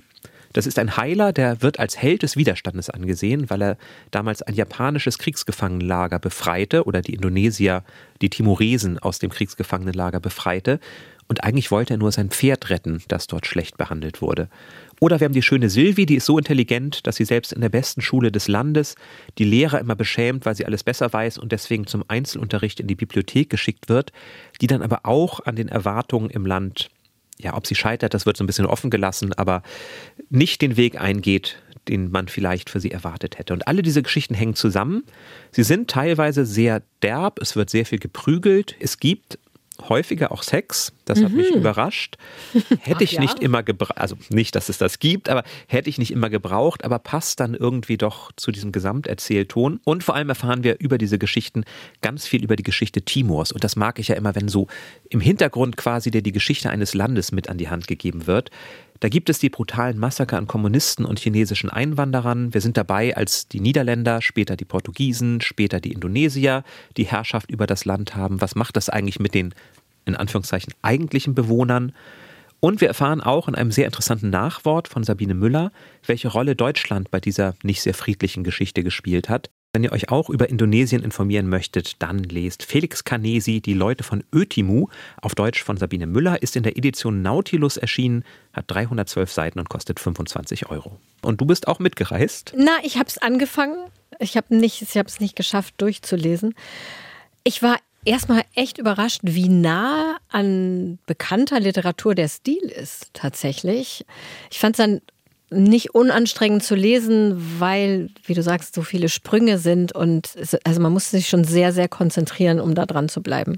Speaker 3: Das ist ein Heiler, der wird als Held des Widerstandes angesehen, weil er damals ein japanisches Kriegsgefangenenlager befreite oder die Indonesier, die Timoresen aus dem Kriegsgefangenenlager befreite. Und eigentlich wollte er nur sein Pferd retten, das dort schlecht behandelt wurde. Oder wir haben die schöne Sylvie, die ist so intelligent, dass sie selbst in der besten Schule des Landes die Lehrer immer beschämt, weil sie alles besser weiß und deswegen zum Einzelunterricht in die Bibliothek geschickt wird, die dann aber auch an den Erwartungen im Land, ja, ob sie scheitert, das wird so ein bisschen offen gelassen, aber nicht den Weg eingeht, den man vielleicht für sie erwartet hätte. Und alle diese Geschichten hängen zusammen. Sie sind teilweise sehr derb, es wird sehr viel geprügelt, es gibt häufiger auch Sex, das hat mhm. mich überrascht. Hätte Ach, ich ja? nicht immer gebraucht, also nicht, dass es das gibt, aber hätte ich nicht immer gebraucht, aber passt dann irgendwie doch zu diesem Gesamterzählton. Und vor allem erfahren wir über diese Geschichten ganz viel über die Geschichte Timors. Und das mag ich ja immer, wenn so im Hintergrund quasi dir die Geschichte eines Landes mit an die Hand gegeben wird. Da gibt es die brutalen Massaker an Kommunisten und chinesischen Einwanderern. Wir sind dabei, als die Niederländer, später die Portugiesen, später die Indonesier die Herrschaft über das Land haben. Was macht das eigentlich mit den, in Anführungszeichen, eigentlichen Bewohnern? Und wir erfahren auch in einem sehr interessanten Nachwort von Sabine Müller, welche Rolle Deutschland bei dieser nicht sehr friedlichen Geschichte gespielt hat. Wenn ihr euch auch über Indonesien informieren möchtet, dann lest Felix Kanesi, Die Leute von Ötimu, auf Deutsch von Sabine Müller, ist in der Edition Nautilus erschienen, hat dreihundertzwölf Seiten und kostet fünfundzwanzig Euro. Und du bist auch mitgereist?
Speaker 2: Na, ich habe es angefangen. Ich habe nicht, ich habe es nicht geschafft, durchzulesen. Ich war erstmal echt überrascht, wie nah an bekannter Literatur der Stil ist, tatsächlich. Ich fand es dann nicht unanstrengend zu lesen, weil, wie du sagst, so viele Sprünge sind und es, also man muss sich schon sehr, sehr konzentrieren, um da dran zu bleiben.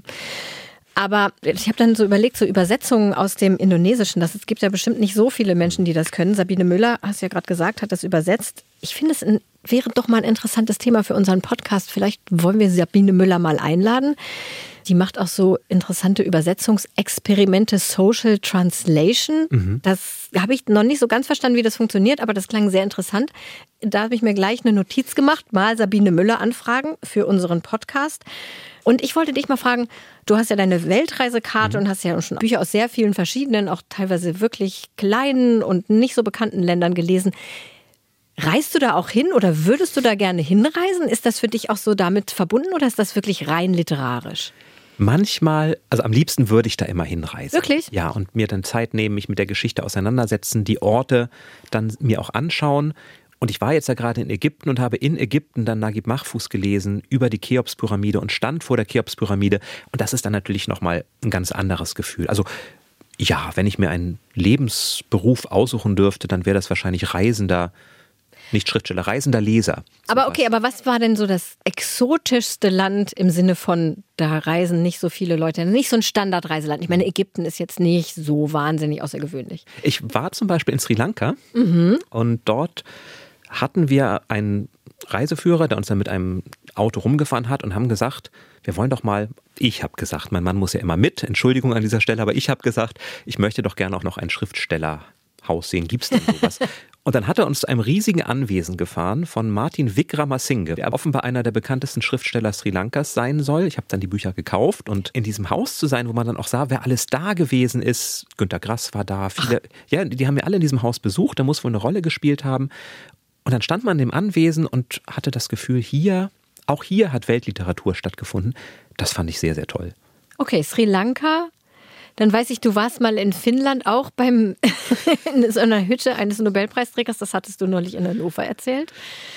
Speaker 2: Aber ich habe dann so überlegt, so Übersetzungen aus dem Indonesischen, das, es gibt ja bestimmt nicht so viele Menschen, die das können. Sabine Müller, hast du ja gerade gesagt, hat das übersetzt. Ich finde, es ein, wäre doch mal ein interessantes Thema für unseren Podcast. Vielleicht wollen wir Sabine Müller mal einladen. Die macht auch so interessante Übersetzungsexperimente, Social Translation. Mhm. Das habe ich noch nicht so ganz verstanden, wie das funktioniert, aber das klang sehr interessant. Da habe ich mir gleich eine Notiz gemacht, mal Sabine Müller anfragen für unseren Podcast. Und ich wollte dich mal fragen, du hast ja deine Weltreisekarte mhm. und hast ja schon Bücher aus sehr vielen verschiedenen, auch teilweise wirklich kleinen und nicht so bekannten Ländern gelesen. Reist du da auch hin oder würdest du da gerne hinreisen? Ist das für dich auch so damit verbunden oder ist das wirklich rein literarisch?
Speaker 3: Manchmal, also am liebsten würde ich da immer hinreisen.
Speaker 2: Wirklich?
Speaker 3: Ja, und mir dann Zeit nehmen, mich mit der Geschichte auseinandersetzen, die Orte dann mir auch anschauen. Und ich war jetzt ja gerade in Ägypten und habe in Ägypten dann Naguib Mahfouz gelesen über die Cheops-Pyramide und stand vor der Cheops-Pyramide. Und das ist dann natürlich nochmal ein ganz anderes Gefühl. Also ja, wenn ich mir einen Lebensberuf aussuchen dürfte, dann wäre das wahrscheinlich Reisender, nicht Schriftsteller, reisender Leser.
Speaker 2: Aber okay, aber was war denn so das exotischste Land im Sinne von, da reisen nicht so viele Leute, nicht so ein Standardreiseland? Ich meine, Ägypten ist jetzt nicht so wahnsinnig außergewöhnlich.
Speaker 3: Ich war zum Beispiel in Sri Lanka mhm. und dort hatten wir einen Reiseführer, der uns dann mit einem Auto rumgefahren hat und haben gesagt, wir wollen doch mal, ich habe gesagt, mein Mann muss ja immer mit, Entschuldigung an dieser Stelle, aber ich habe gesagt, ich möchte doch gerne auch noch ein Schriftstellerhaus sehen. Gibt es denn sowas? Und dann hat er uns zu einem riesigen Anwesen gefahren von Martin Wickramasinghe, der offenbar einer der bekanntesten Schriftsteller Sri Lankas sein soll. Ich habe dann die Bücher gekauft und in diesem Haus zu sein, wo man dann auch sah, wer alles da gewesen ist. Günter Grass war da, viele, Ach. ja, die haben wir alle in diesem Haus besucht, da muss wohl eine Rolle gespielt haben. Und dann stand man in dem Anwesen und hatte das Gefühl, hier, auch hier hat Weltliteratur stattgefunden. Das fand ich sehr, sehr toll.
Speaker 2: Okay, Sri Lanka. Dann weiß ich, du warst mal in Finnland auch beim in so einer Hütte eines Nobelpreisträgers. Das hattest du neulich in Hannover erzählt.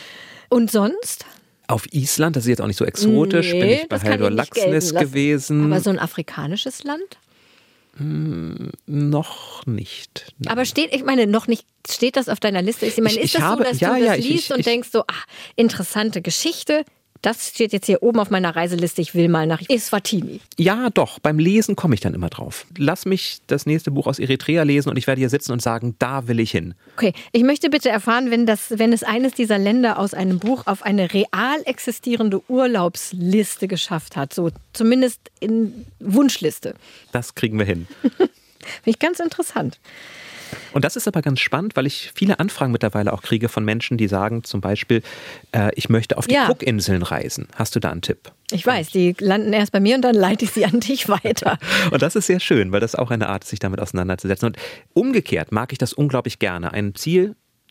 Speaker 2: Und sonst?
Speaker 3: Auf Island, das ist jetzt auch nicht so exotisch, nee, bin ich bei Haldor Laxness gewesen.
Speaker 2: Aber so ein afrikanisches Land?
Speaker 3: Hm, noch nicht. Nein.
Speaker 2: Aber steht, ich meine, noch nicht, steht das auf deiner Liste? Ich meine,
Speaker 3: ich,
Speaker 2: ist
Speaker 3: ich
Speaker 2: das
Speaker 3: habe,
Speaker 2: so, dass
Speaker 3: ja,
Speaker 2: du das
Speaker 3: ja,
Speaker 2: liest
Speaker 3: ich, ich,
Speaker 2: und denkst so, ah, interessante Geschichte? Das steht jetzt hier oben auf meiner Reiseliste. Ich will mal nach Eswatini.
Speaker 3: Ja, doch. Beim Lesen komme ich dann immer drauf. Lass mich das nächste Buch aus Eritrea lesen und ich werde hier sitzen und sagen, da will ich hin.
Speaker 2: Okay, ich möchte bitte erfahren, wenn, das, wenn es eines dieser Länder aus einem Buch auf eine real existierende Urlaubsliste geschafft hat. So zumindest in Wunschliste.
Speaker 3: Das kriegen wir hin.
Speaker 2: Finde ich ganz interessant.
Speaker 3: Und das ist aber ganz spannend, weil ich viele Anfragen mittlerweile auch kriege von Menschen, die sagen zum Beispiel, äh, ich möchte auf die ja. Cookinseln reisen. Hast du da einen Tipp?
Speaker 2: Ich weiß, die landen erst bei mir und dann leite ich sie an dich weiter.
Speaker 3: Und das ist sehr schön, weil das auch eine Art ist, sich damit auseinanderzusetzen. Und umgekehrt mag ich das unglaublich gerne. Ein Ziel,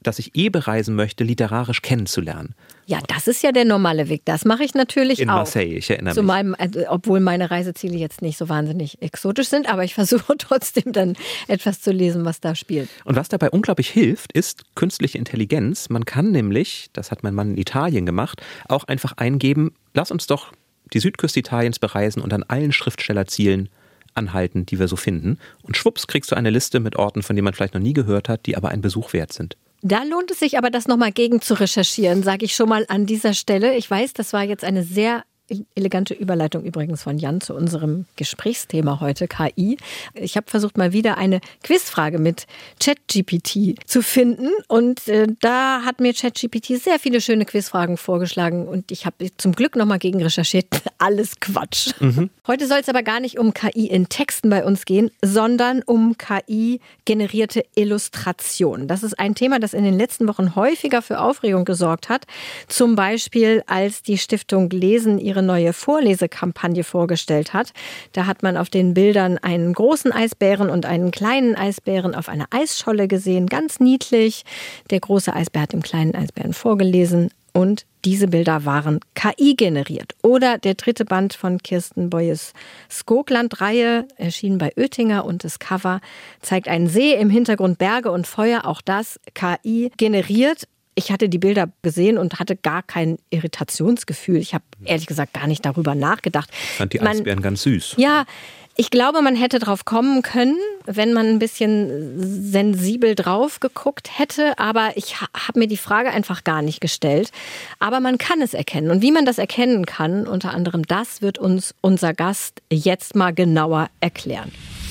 Speaker 3: das ich eh bereisen möchte, literarisch kennenzulernen.
Speaker 2: Ja, das ist ja der normale Weg. Das mache ich natürlich
Speaker 3: In
Speaker 2: auch.
Speaker 3: In Marseille, ich erinnere
Speaker 2: Zu
Speaker 3: mich.
Speaker 2: Meinem, obwohl meine Reiseziele jetzt nicht so wahnsinnig exotisch sind, aber ich versuche trotzdem dann etwas zu lesen, was da spielt.
Speaker 3: Und was dabei unglaublich hilft, ist künstliche Intelligenz. Man kann nämlich, das hat mein Mann in Italien gemacht, auch einfach eingeben, lass uns doch die Südküste Italiens bereisen und an allen Schriftstellerzielen anhalten, die wir so finden. Und schwupps kriegst du eine Liste mit Orten, von denen man vielleicht noch nie gehört hat, die aber einen Besuch wert sind.
Speaker 2: Da lohnt es sich aber, das nochmal gegen zu recherchieren, sage ich schon mal an dieser Stelle. Ich weiß, das war jetzt eine sehr elegante Überleitung übrigens von Jan zu unserem Gesprächsthema heute, K I. Ich habe versucht, mal wieder eine Quizfrage mit ChatGPT zu finden und äh, da hat mir ChatGPT sehr viele schöne Quizfragen vorgeschlagen und ich habe zum Glück nochmal gegen recherchiert. Alles Quatsch. Mhm. Heute soll es aber gar nicht um K I in Texten bei uns gehen, sondern um K I-generierte Illustration. Das ist ein Thema, das in den letzten Wochen häufiger für Aufregung gesorgt hat. Zum Beispiel, als die Stiftung Lesen ihre neue Vorlesekampagne vorgestellt hat. Da hat man auf den Bildern einen großen Eisbären und einen kleinen Eisbären auf einer Eisscholle gesehen. Ganz niedlich. Der große Eisbär hat dem kleinen Eisbären vorgelesen und diese Bilder waren K I generiert. Oder der dritte Band von Kirsten Boyes Skogland-Reihe, erschienen bei Oetinger und das Cover zeigt einen See, im Hintergrund Berge und Feuer. Auch das K I generiert. Ich hatte die Bilder gesehen und hatte gar kein Irritationsgefühl. Ich habe ehrlich gesagt gar nicht darüber nachgedacht.
Speaker 3: Ich fand die Eisbären man, ganz süß.
Speaker 2: Ja, ich glaube, man hätte drauf kommen können, wenn man ein bisschen sensibel drauf geguckt hätte. Aber ich habe mir die Frage einfach gar nicht gestellt. Aber man kann es erkennen. Und wie man das erkennen kann, unter anderem das, wird uns unser Gast jetzt mal genauer erklären.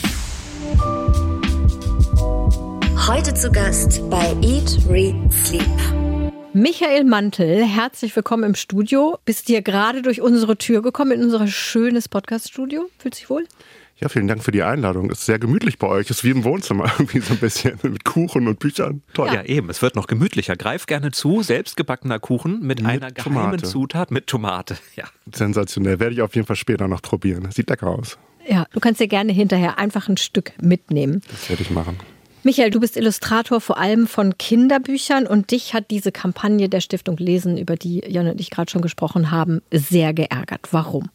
Speaker 1: Heute zu Gast bei Eat, Read, Sleep.
Speaker 2: Michael Mantel, herzlich willkommen im Studio. Bist dir gerade durch unsere Tür gekommen in unser schönes Podcast-Studio? Fühlst du dich wohl?
Speaker 4: Ja, vielen Dank für die Einladung. Ist sehr gemütlich bei euch. Ist wie im Wohnzimmer, irgendwie so ein bisschen mit Kuchen und Büchern. Toll.
Speaker 3: Ja, eben. Es wird noch gemütlicher. Greif gerne zu. Selbstgebackener Kuchen mit, mit einer geheimen Tomate. Zutat mit Tomate. Ja.
Speaker 4: Sensationell. Werde ich auf jeden Fall später noch probieren. Sieht lecker aus.
Speaker 2: Ja, du kannst dir gerne hinterher einfach ein Stück mitnehmen.
Speaker 4: Das werde ich machen.
Speaker 2: Michael, du bist Illustrator vor allem von Kinderbüchern und dich hat diese Kampagne der Stiftung Lesen, über die Jan und ich gerade schon gesprochen haben, sehr geärgert. Warum?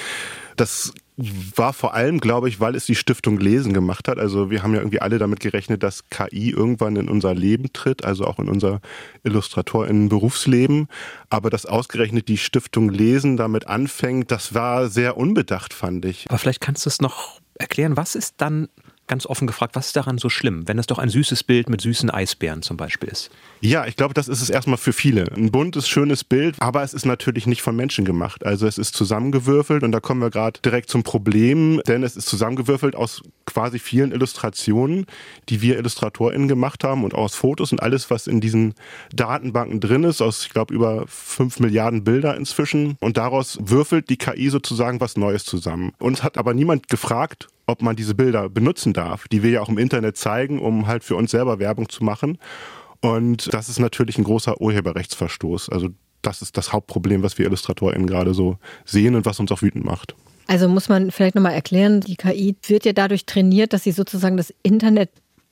Speaker 4: Das war vor allem, glaube ich, weil es die Stiftung Lesen gemacht hat. Also wir haben ja irgendwie alle damit gerechnet, dass K I irgendwann in unser Leben tritt, also auch in unser IllustratorInnen-Berufsleben. Aber dass ausgerechnet die Stiftung Lesen damit anfängt, das war sehr unbedacht, fand ich.
Speaker 3: Aber vielleicht kannst du es noch erklären, was ist dann... Ganz offen gefragt, was ist daran so schlimm, wenn es doch ein süßes Bild mit süßen Eisbären zum Beispiel ist?
Speaker 4: Ja, ich glaube, das ist es erstmal für viele. Ein buntes, schönes Bild, aber es ist natürlich nicht von Menschen gemacht. Also es ist zusammengewürfelt und da kommen wir gerade direkt zum Problem, denn es ist zusammengewürfelt aus quasi vielen Illustrationen, die wir IllustratorInnen gemacht haben und aus Fotos und alles, was in diesen Datenbanken drin ist, aus, ich glaube, über fünf Milliarden Bilder inzwischen. Und daraus würfelt die K I sozusagen was Neues zusammen. Uns hat aber niemand gefragt, ob man diese Bilder benutzen darf, die wir ja auch im Internet zeigen, um halt für uns selber Werbung zu machen. Und das ist natürlich ein großer Urheberrechtsverstoß. Also das ist das Hauptproblem, was wir IllustratorInnen gerade so sehen und was uns auch wütend macht.
Speaker 2: Also muss man vielleicht nochmal erklären, die K I wird ja dadurch trainiert, dass sie sozusagen das Internet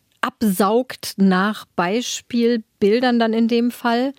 Speaker 2: absaugt nach Beispielbildern dann in dem Fall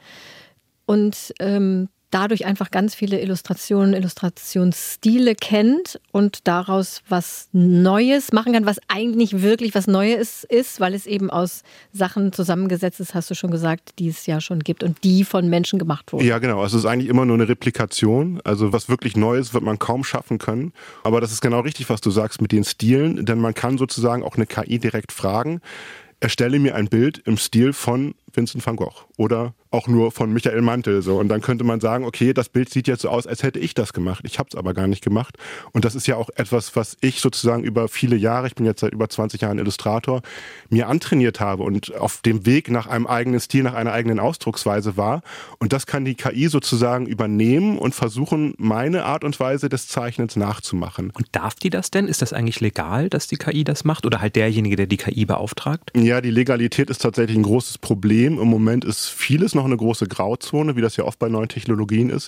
Speaker 2: und ähm, dadurch einfach ganz viele Illustrationen, Illustrationsstile kennt und daraus was Neues machen kann, was eigentlich nicht wirklich was Neues ist, weil es eben aus Sachen zusammengesetzt ist, hast du schon gesagt, die es ja schon gibt und die von Menschen gemacht wurden.
Speaker 4: Ja, genau. Also es ist eigentlich immer nur eine Replikation. Also was wirklich Neues wird man kaum schaffen können. Aber das ist genau richtig, was du sagst mit den Stilen, denn man kann sozusagen auch eine K I direkt fragen, erstelle mir ein Bild im Stil von Vincent van Gogh oder auch nur von Michael Mantel. So. Und dann könnte man sagen, okay, das Bild sieht jetzt so aus, als hätte ich das gemacht. Ich habe es aber gar nicht gemacht. Und das ist ja auch etwas, was ich sozusagen über viele Jahre, ich bin jetzt seit über zwanzig Jahren Illustrator, mir antrainiert habe und auf dem Weg nach einem eigenen Stil, nach einer eigenen Ausdrucksweise war. Und das kann die K I sozusagen übernehmen und versuchen, meine Art und Weise des Zeichnens nachzumachen.
Speaker 3: Und darf die das denn? Ist das eigentlich legal, dass die K I das macht? Oder halt derjenige, der die K I beauftragt?
Speaker 4: Ja, die Legalität ist tatsächlich ein großes Problem. Im Moment ist vieles noch eine große Grauzone, wie das ja oft bei neuen Technologien ist.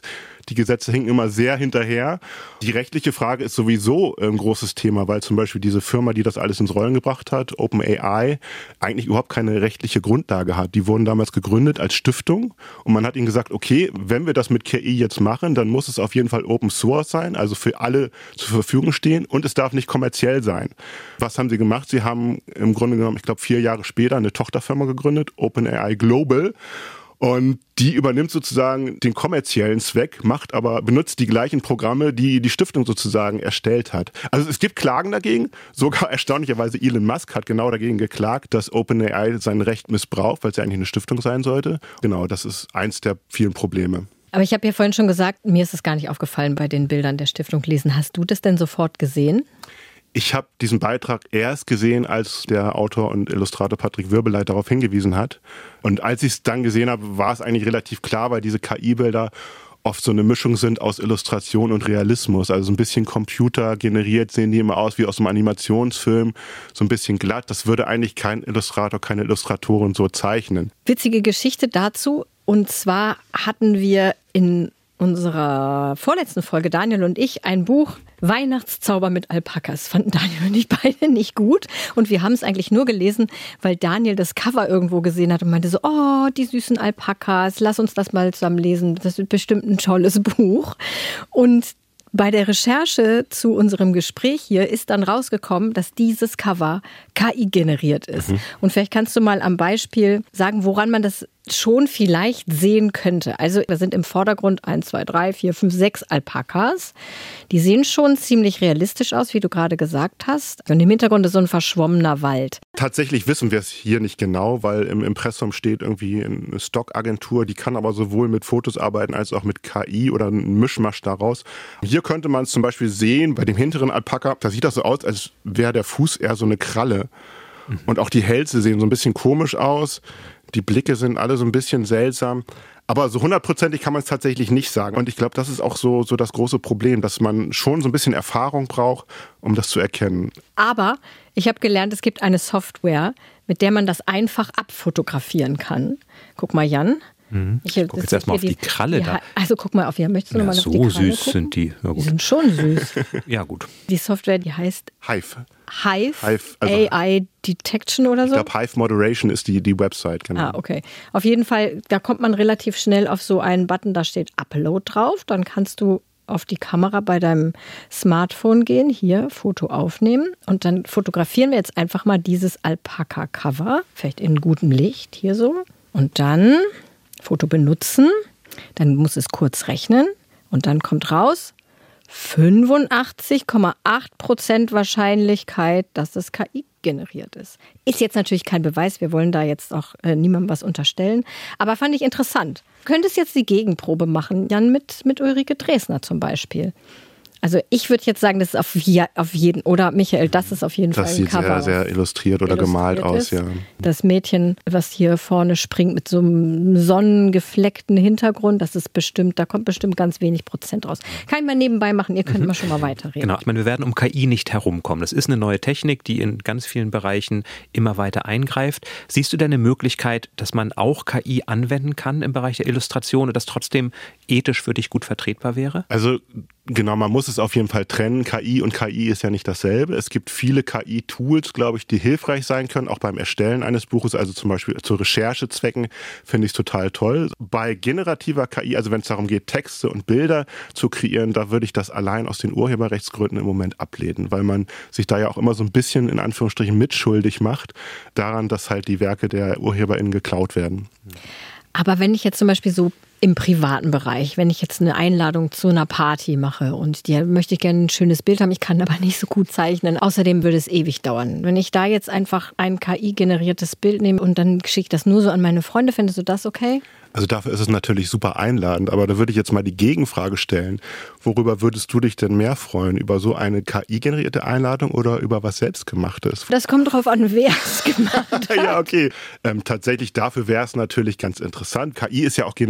Speaker 4: Die Gesetze hinken immer sehr hinterher. Die rechtliche Frage ist sowieso ein großes Thema, weil zum Beispiel diese Firma, die das alles ins Rollen gebracht hat, OpenAI, eigentlich überhaupt keine rechtliche Grundlage hat. Die wurden damals gegründet als Stiftung und man hat ihnen gesagt, okay, wenn wir das mit K I jetzt machen, dann muss es auf jeden Fall Open Source sein, also für alle zur Verfügung stehen und es darf nicht kommerziell sein. Was haben sie gemacht? Sie haben im Grunde genommen, ich glaube vier Jahre später, eine Tochterfirma gegründet, OpenAI Global. Und die übernimmt sozusagen den kommerziellen Zweck, macht aber, benutzt die gleichen Programme, die die Stiftung sozusagen erstellt hat. Also es gibt Klagen dagegen. Sogar erstaunlicherweise Elon Musk hat genau dagegen geklagt, dass OpenAI sein Recht missbraucht, weil es ja eigentlich eine Stiftung sein sollte. Genau, das ist eins der vielen Probleme.
Speaker 2: Aber ich habe ja vorhin schon gesagt, mir ist es gar nicht aufgefallen bei den Bildern der Stiftung lesen. Hast du das denn sofort gesehen?
Speaker 4: Ich habe diesen Beitrag erst gesehen, als der Autor und Illustrator Patrick Wirbeleit darauf hingewiesen hat. Und als ich es dann gesehen habe, war es eigentlich relativ klar, weil diese K I-Bilder oft so eine Mischung sind aus Illustration und Realismus. Also so ein bisschen computergeneriert sehen die immer aus wie aus einem Animationsfilm. So ein bisschen glatt. Das würde eigentlich kein Illustrator, keine Illustratorin so zeichnen.
Speaker 2: Witzige Geschichte dazu. Und zwar hatten wir in unserer vorletzten Folge, Daniel und ich, ein Buch Weihnachtszauber mit Alpakas. Fanden Daniel und ich beide nicht gut. Und wir haben es eigentlich nur gelesen, weil Daniel das Cover irgendwo gesehen hat und meinte so, oh, die süßen Alpakas, lass uns das mal zusammen lesen. Das ist bestimmt ein tolles Buch. Und bei der Recherche zu unserem Gespräch hier ist dann rausgekommen, dass dieses Cover K I generiert ist. Mhm. Und vielleicht kannst du mal am Beispiel sagen, woran man das schon vielleicht sehen könnte. Also da sind im Vordergrund eins, zwei, drei, vier, fünf, sechs Alpakas. Die sehen schon ziemlich realistisch aus, wie du gerade gesagt hast. Und im Hintergrund ist so ein verschwommener Wald.
Speaker 4: Tatsächlich wissen wir es hier nicht genau, weil im Impressum steht irgendwie eine Stockagentur, die kann aber sowohl mit Fotos arbeiten als auch mit K I oder ein Mischmasch daraus. Hier könnte man es zum Beispiel sehen, bei dem hinteren Alpaka, da sieht das so aus, als wäre der Fuß eher so eine Kralle. Mhm. Und auch die Hälse sehen so ein bisschen komisch aus. Die Blicke sind alle so ein bisschen seltsam. Aber so hundertprozentig kann man es tatsächlich nicht sagen. Und ich glaube, das ist auch so, so das große Problem, dass man schon so ein bisschen Erfahrung braucht, um das zu erkennen.
Speaker 2: Aber ich habe gelernt, es gibt eine Software, mit der man das einfach abfotografieren kann. Guck mal, Jan.
Speaker 3: Mhm. Ich gucke jetzt erstmal auf die, die Kralle
Speaker 2: die,
Speaker 3: da.
Speaker 2: Also guck mal auf hier. Möchtest du ja, noch mal auf
Speaker 3: so
Speaker 2: die Kralle
Speaker 3: süß
Speaker 2: gucken?
Speaker 3: Sind die. Ja, gut.
Speaker 2: Die sind schon süß.
Speaker 3: Ja, gut.
Speaker 2: Die Software, die heißt
Speaker 4: Hive.
Speaker 2: Hive,
Speaker 4: Hive also
Speaker 2: A I Detection oder so?
Speaker 4: Ich glaube, Hive Moderation ist die, die Website. Genau.
Speaker 2: Ah, okay. Auf jeden Fall, da kommt man relativ schnell auf so einen Button, da steht Upload drauf. Dann kannst du auf die Kamera bei deinem Smartphone gehen, hier Foto aufnehmen und dann fotografieren wir jetzt einfach mal dieses Alpaka-Cover, vielleicht in gutem Licht, hier so. Und dann Foto benutzen, dann muss es kurz rechnen und dann kommt raus fünfundachtzig Komma acht Prozent Wahrscheinlichkeit, dass es K I generiert ist. Ist jetzt natürlich kein Beweis, wir wollen da jetzt auch äh, niemandem was unterstellen, aber fand ich interessant. Du könntest jetzt die Gegenprobe machen, Jan, mit, mit Ulrike Dresner zum Beispiel. Also ich würde jetzt sagen, das ist auf, je, auf jeden, oder Michael, das ist auf jeden
Speaker 4: das
Speaker 2: Fall ein Cover.
Speaker 4: Das sieht sehr, sehr illustriert oder illustriert gemalt aus, ja.
Speaker 2: Das Mädchen, was hier vorne springt mit so einem sonnengefleckten Hintergrund, das ist bestimmt, da kommt bestimmt ganz wenig Prozent raus. Kann ich mal nebenbei machen, ihr könnt mhm. mal schon mal weiterreden.
Speaker 3: Genau, ich meine, wir werden um K I nicht herumkommen. Das ist eine neue Technik, die in ganz vielen Bereichen immer weiter eingreift. Siehst du denn eine Möglichkeit, dass man auch K I anwenden kann im Bereich der Illustration und das trotzdem ethisch für dich gut vertretbar wäre?
Speaker 4: Also genau, man muss es auf jeden Fall trennen. K I und K I ist ja nicht dasselbe. Es gibt viele K I-Tools, glaube ich, die hilfreich sein können, auch beim Erstellen eines Buches, also zum Beispiel zu Recherchezwecken, finde ich es total toll. Bei generativer K I, also wenn es darum geht, Texte und Bilder zu kreieren, da würde ich das allein aus den Urheberrechtsgründen im Moment ablehnen, weil man sich da ja auch immer so ein bisschen in Anführungsstrichen mitschuldig macht, daran, dass halt die Werke der UrheberInnen geklaut werden.
Speaker 2: Aber wenn ich jetzt zum Beispiel so im privaten Bereich, wenn ich jetzt eine Einladung zu einer Party mache und die möchte ich gerne ein schönes Bild haben, ich kann aber nicht so gut zeichnen. Außerdem würde es ewig dauern. Wenn ich da jetzt einfach ein K I-generiertes Bild nehme und dann schicke ich das nur so an meine Freunde, findest du das okay?
Speaker 4: Also dafür ist es natürlich super einladend, aber da würde ich jetzt mal die Gegenfrage stellen. Worüber würdest du dich denn mehr freuen? Über so eine K I-generierte Einladung oder über was Selbstgemachtes?
Speaker 2: Das kommt drauf an, wer es gemacht hat.
Speaker 4: Ja, okay. Ähm, tatsächlich dafür wäre es natürlich ganz interessant. K I ist ja auch generell für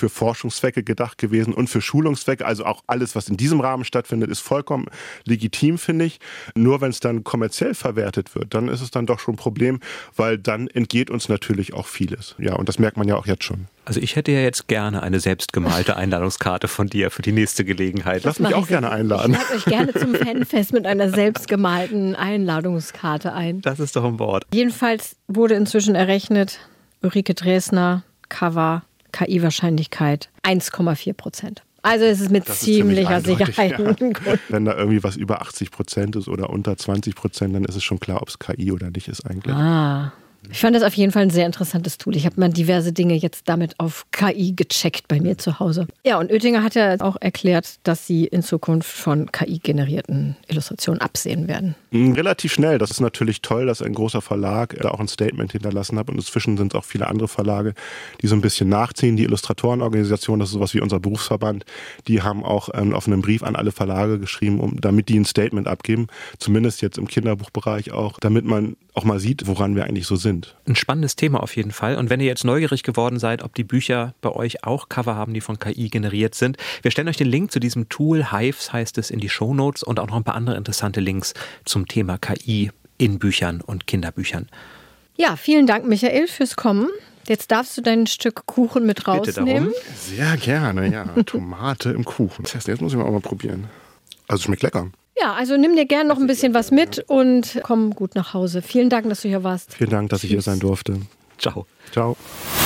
Speaker 4: für Forschungszwecke gedacht gewesen und für Schulungszwecke. Also auch alles, was in diesem Rahmen stattfindet, ist vollkommen legitim, finde ich. Nur wenn es dann kommerziell verwertet wird, dann ist es dann doch schon ein Problem, weil dann entgeht uns natürlich auch vieles. Ja, und das merkt man ja auch jetzt schon.
Speaker 3: Also ich hätte ja jetzt gerne eine selbstgemalte Einladungskarte von dir für die nächste Gelegenheit.
Speaker 4: Lass mich auch gerne einladen.
Speaker 2: Ich lade euch gerne zum Fanfest mit einer selbstgemalten Einladungskarte ein.
Speaker 3: Das ist doch ein Wort.
Speaker 2: Jedenfalls wurde inzwischen errechnet, Ulrike Dresner, Cover, K I-Wahrscheinlichkeit eins Komma vier Prozent. Also es ist mit
Speaker 4: Das
Speaker 2: ziemlicher
Speaker 4: ist ziemlich
Speaker 2: Sicherheit.
Speaker 4: eindeutig, ja. Wenn da irgendwie was über achtzig Prozent ist oder unter zwanzig Prozent, dann ist es schon klar, ob es K I oder nicht ist eigentlich.
Speaker 2: Ah. Ich fand das auf jeden Fall ein sehr interessantes Tool. Ich habe mal diverse Dinge jetzt damit auf K I gecheckt bei mir zu Hause. Ja, und Oettinger hat ja auch erklärt, dass sie in Zukunft von K I-generierten Illustrationen absehen werden.
Speaker 4: Relativ schnell. Das ist natürlich toll, dass ein großer Verlag da auch ein Statement hinterlassen hat. Und inzwischen sind es auch viele andere Verlage, die so ein bisschen nachziehen. Die Illustratorenorganisation, das ist sowas wie unser Berufsverband, die haben auch einen offenen Brief an alle Verlage geschrieben, um, damit die ein Statement abgeben. Zumindest jetzt im Kinderbuchbereich auch, damit man auch mal sieht, woran wir eigentlich so sind.
Speaker 3: Ein spannendes Thema auf jeden Fall. Und wenn ihr jetzt neugierig geworden seid, ob die Bücher bei euch auch Cover haben, die von K I generiert sind, wir stellen euch den Link zu diesem Tool, Hives heißt es, in die Shownotes und auch noch ein paar andere interessante Links zum Thema K I in Büchern und Kinderbüchern.
Speaker 2: Ja, vielen Dank, Michael, fürs Kommen. Jetzt darfst du dein Stück Kuchen mit rausnehmen.
Speaker 4: Sehr gerne, ja. Tomate im Kuchen. Das heißt, jetzt muss ich mal auch mal probieren. Also schmeckt lecker.
Speaker 2: Ja, also nimm dir gern noch ein bisschen was mit und komm gut nach Hause. Vielen Dank, dass du hier warst.
Speaker 4: Vielen Dank, dass ich hier sein durfte.
Speaker 3: Ciao.
Speaker 4: Ciao.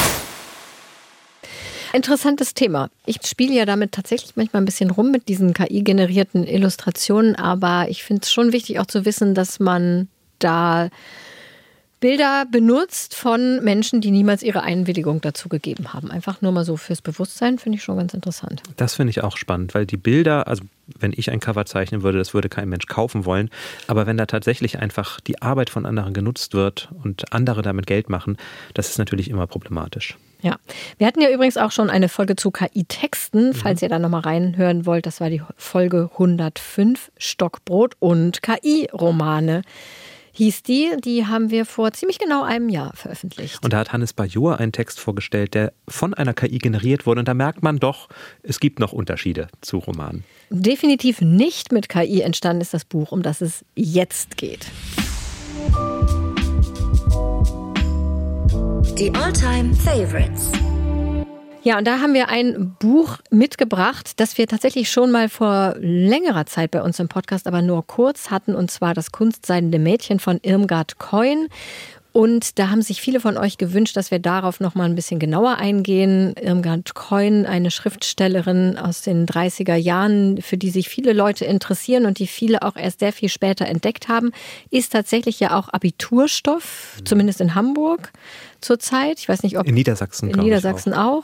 Speaker 2: Interessantes Thema. Ich spiele ja damit tatsächlich manchmal ein bisschen rum mit diesen K I-generierten Illustrationen, aber ich finde es schon wichtig auch zu wissen, dass man da Bilder benutzt von Menschen, die niemals ihre Einwilligung dazu gegeben haben. Einfach nur mal so fürs Bewusstsein, finde ich schon ganz interessant.
Speaker 3: Das finde ich auch spannend, weil die Bilder, also wenn ich ein Cover zeichnen würde, das würde kein Mensch kaufen wollen. Aber wenn da tatsächlich einfach die Arbeit von anderen genutzt wird und andere damit Geld machen, das ist natürlich immer problematisch.
Speaker 2: Ja, wir hatten ja übrigens auch schon eine Folge zu K I-Texten, falls mhm. ihr da nochmal reinhören wollt. Das war die Folge hundertfünf, Stockbrot und K I-Romane. Hieß die, die haben wir vor ziemlich genau einem Jahr veröffentlicht.
Speaker 3: Und da hat Hannes Bajor einen Text vorgestellt, der von einer K I generiert wurde. Und da merkt man doch, es gibt noch Unterschiede zu Romanen.
Speaker 2: Definitiv nicht mit K I entstanden ist das Buch, um das es jetzt geht.
Speaker 1: Die All-Time Favorites.
Speaker 2: Ja, und da haben wir ein Buch mitgebracht, das wir tatsächlich schon mal vor längerer Zeit bei uns im Podcast, aber nur kurz hatten, und zwar das Kunstseidene Mädchen von Irmgard Keun. Und da haben sich viele von euch gewünscht, dass wir darauf noch mal ein bisschen genauer eingehen. Irmgard Keun, eine Schriftstellerin aus den dreißiger Jahren, für die sich viele Leute interessieren und die viele auch erst sehr viel später entdeckt haben, ist tatsächlich ja auch Abiturstoff, mhm. zumindest in Hamburg zurzeit. Ich weiß nicht, ob
Speaker 3: in Niedersachsen,
Speaker 2: in Niedersachsen auch. auch.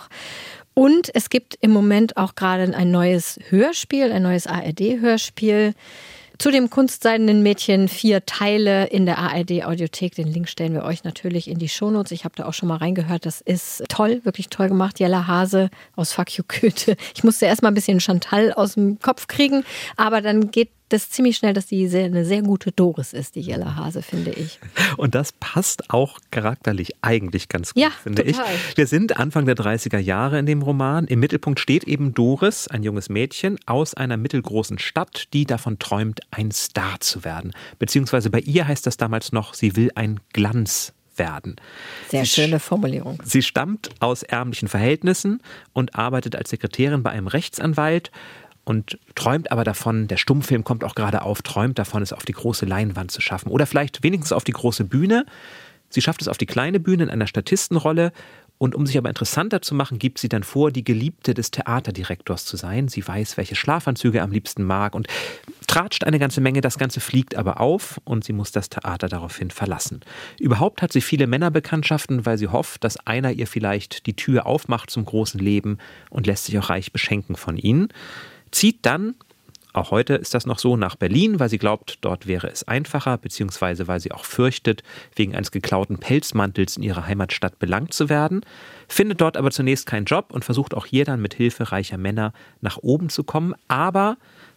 Speaker 2: Und es gibt im Moment auch gerade ein neues Hörspiel, ein neues A R D-Hörspiel zu dem Kunstseidenen Mädchen, vier Teile in der A R D-Audiothek. Den Link stellen wir euch natürlich in die Shownotes. Ich habe da auch schon mal reingehört. Das ist toll, wirklich toll gemacht. Jella Hase aus Fuck You Goethe. Ich musste erst mal ein bisschen Chantal aus dem Kopf kriegen, aber dann geht das ziemlich schnell, dass die sehr, eine sehr gute Doris ist, die Jella Hase, finde ich.
Speaker 3: Und das passt auch charakterlich eigentlich ganz gut,
Speaker 2: ja,
Speaker 3: finde
Speaker 2: total.
Speaker 3: ich. Wir sind Anfang der dreißiger Jahre in dem Roman. Im Mittelpunkt steht eben Doris, ein junges Mädchen aus einer mittelgroßen Stadt, die davon träumt, ein Star zu werden. Beziehungsweise bei ihr heißt das damals noch, sie will ein Glanz werden.
Speaker 2: Sehr
Speaker 3: sie
Speaker 2: schöne Formulierung.
Speaker 3: Sie stammt aus ärmlichen Verhältnissen und arbeitet als Sekretärin bei einem Rechtsanwalt und träumt aber davon, der Stummfilm kommt auch gerade auf, träumt davon, es auf die große Leinwand zu schaffen. Oder vielleicht wenigstens auf die große Bühne. Sie schafft es auf die kleine Bühne in einer Statistenrolle. Und um sich aber interessanter zu machen, gibt sie dann vor, die Geliebte des Theaterdirektors zu sein. Sie weiß, welche Schlafanzüge er am liebsten mag und tratscht eine ganze Menge. Das Ganze fliegt aber auf und sie muss das Theater daraufhin verlassen. Überhaupt hat sie viele Männerbekanntschaften, weil sie hofft, dass einer ihr vielleicht die Tür aufmacht zum großen Leben und lässt sich auch reich beschenken von ihnen. Zieht dann, auch heute ist das noch so, nach Berlin, weil sie glaubt, dort wäre es einfacher, beziehungsweise weil sie auch fürchtet, wegen eines geklauten Pelzmantels in ihrer Heimatstadt belangt zu werden, findet dort aber zunächst keinen Job und versucht auch hier dann mit Hilfe reicher Männer nach oben zu kommen. Aber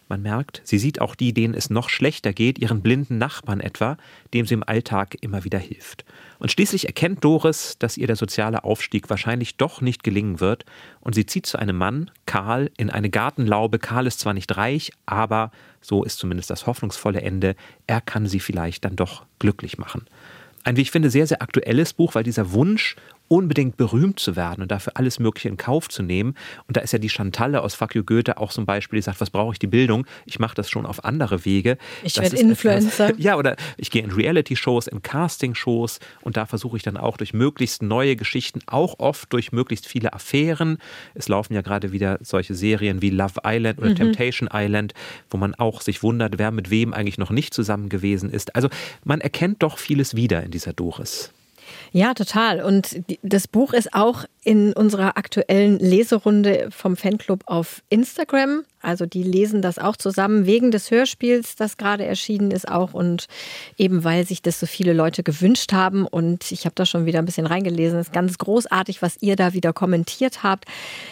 Speaker 3: Man merkt, sie sieht auch die, denen es noch schlechter geht, ihren blinden Nachbarn etwa, dem sie im Alltag immer wieder hilft. Und schließlich erkennt Doris, dass ihr der soziale Aufstieg wahrscheinlich doch nicht gelingen wird und sie zieht zu einem Mann, Karl, in eine Gartenlaube. Karl ist zwar nicht reich, aber, so ist zumindest das hoffnungsvolle Ende, er kann sie vielleicht dann doch glücklich machen. Ein, wie ich finde, sehr, sehr aktuelles Buch, weil dieser Wunsch, unbedingt berühmt zu werden und dafür alles Mögliche in Kauf zu nehmen. Und da ist ja die Chantalle aus Fuck you Goethe auch so ein Beispiel, die sagt, was brauche ich die Bildung? Ich mache das schon auf andere Wege.
Speaker 2: Ich werde Influencer.
Speaker 3: Etwas, ja, oder ich gehe in Reality-Shows, in Casting-Shows und da versuche ich dann auch durch möglichst neue Geschichten, auch oft durch möglichst viele Affären. Es laufen ja gerade wieder solche Serien wie Love Island oder mhm. Temptation Island, wo man auch sich wundert, wer mit wem eigentlich noch nicht zusammen gewesen ist. Also man erkennt doch vieles wieder in dieser Doris.
Speaker 2: Ja, total. Und das Buch ist auch in unserer aktuellen Leserunde vom Fanclub auf Instagram. Also die lesen das auch zusammen wegen des Hörspiels, das gerade erschienen ist auch und eben weil sich das so viele Leute gewünscht haben. Und ich habe da schon wieder ein bisschen reingelesen. Es ist ganz großartig, was ihr da wieder kommentiert habt.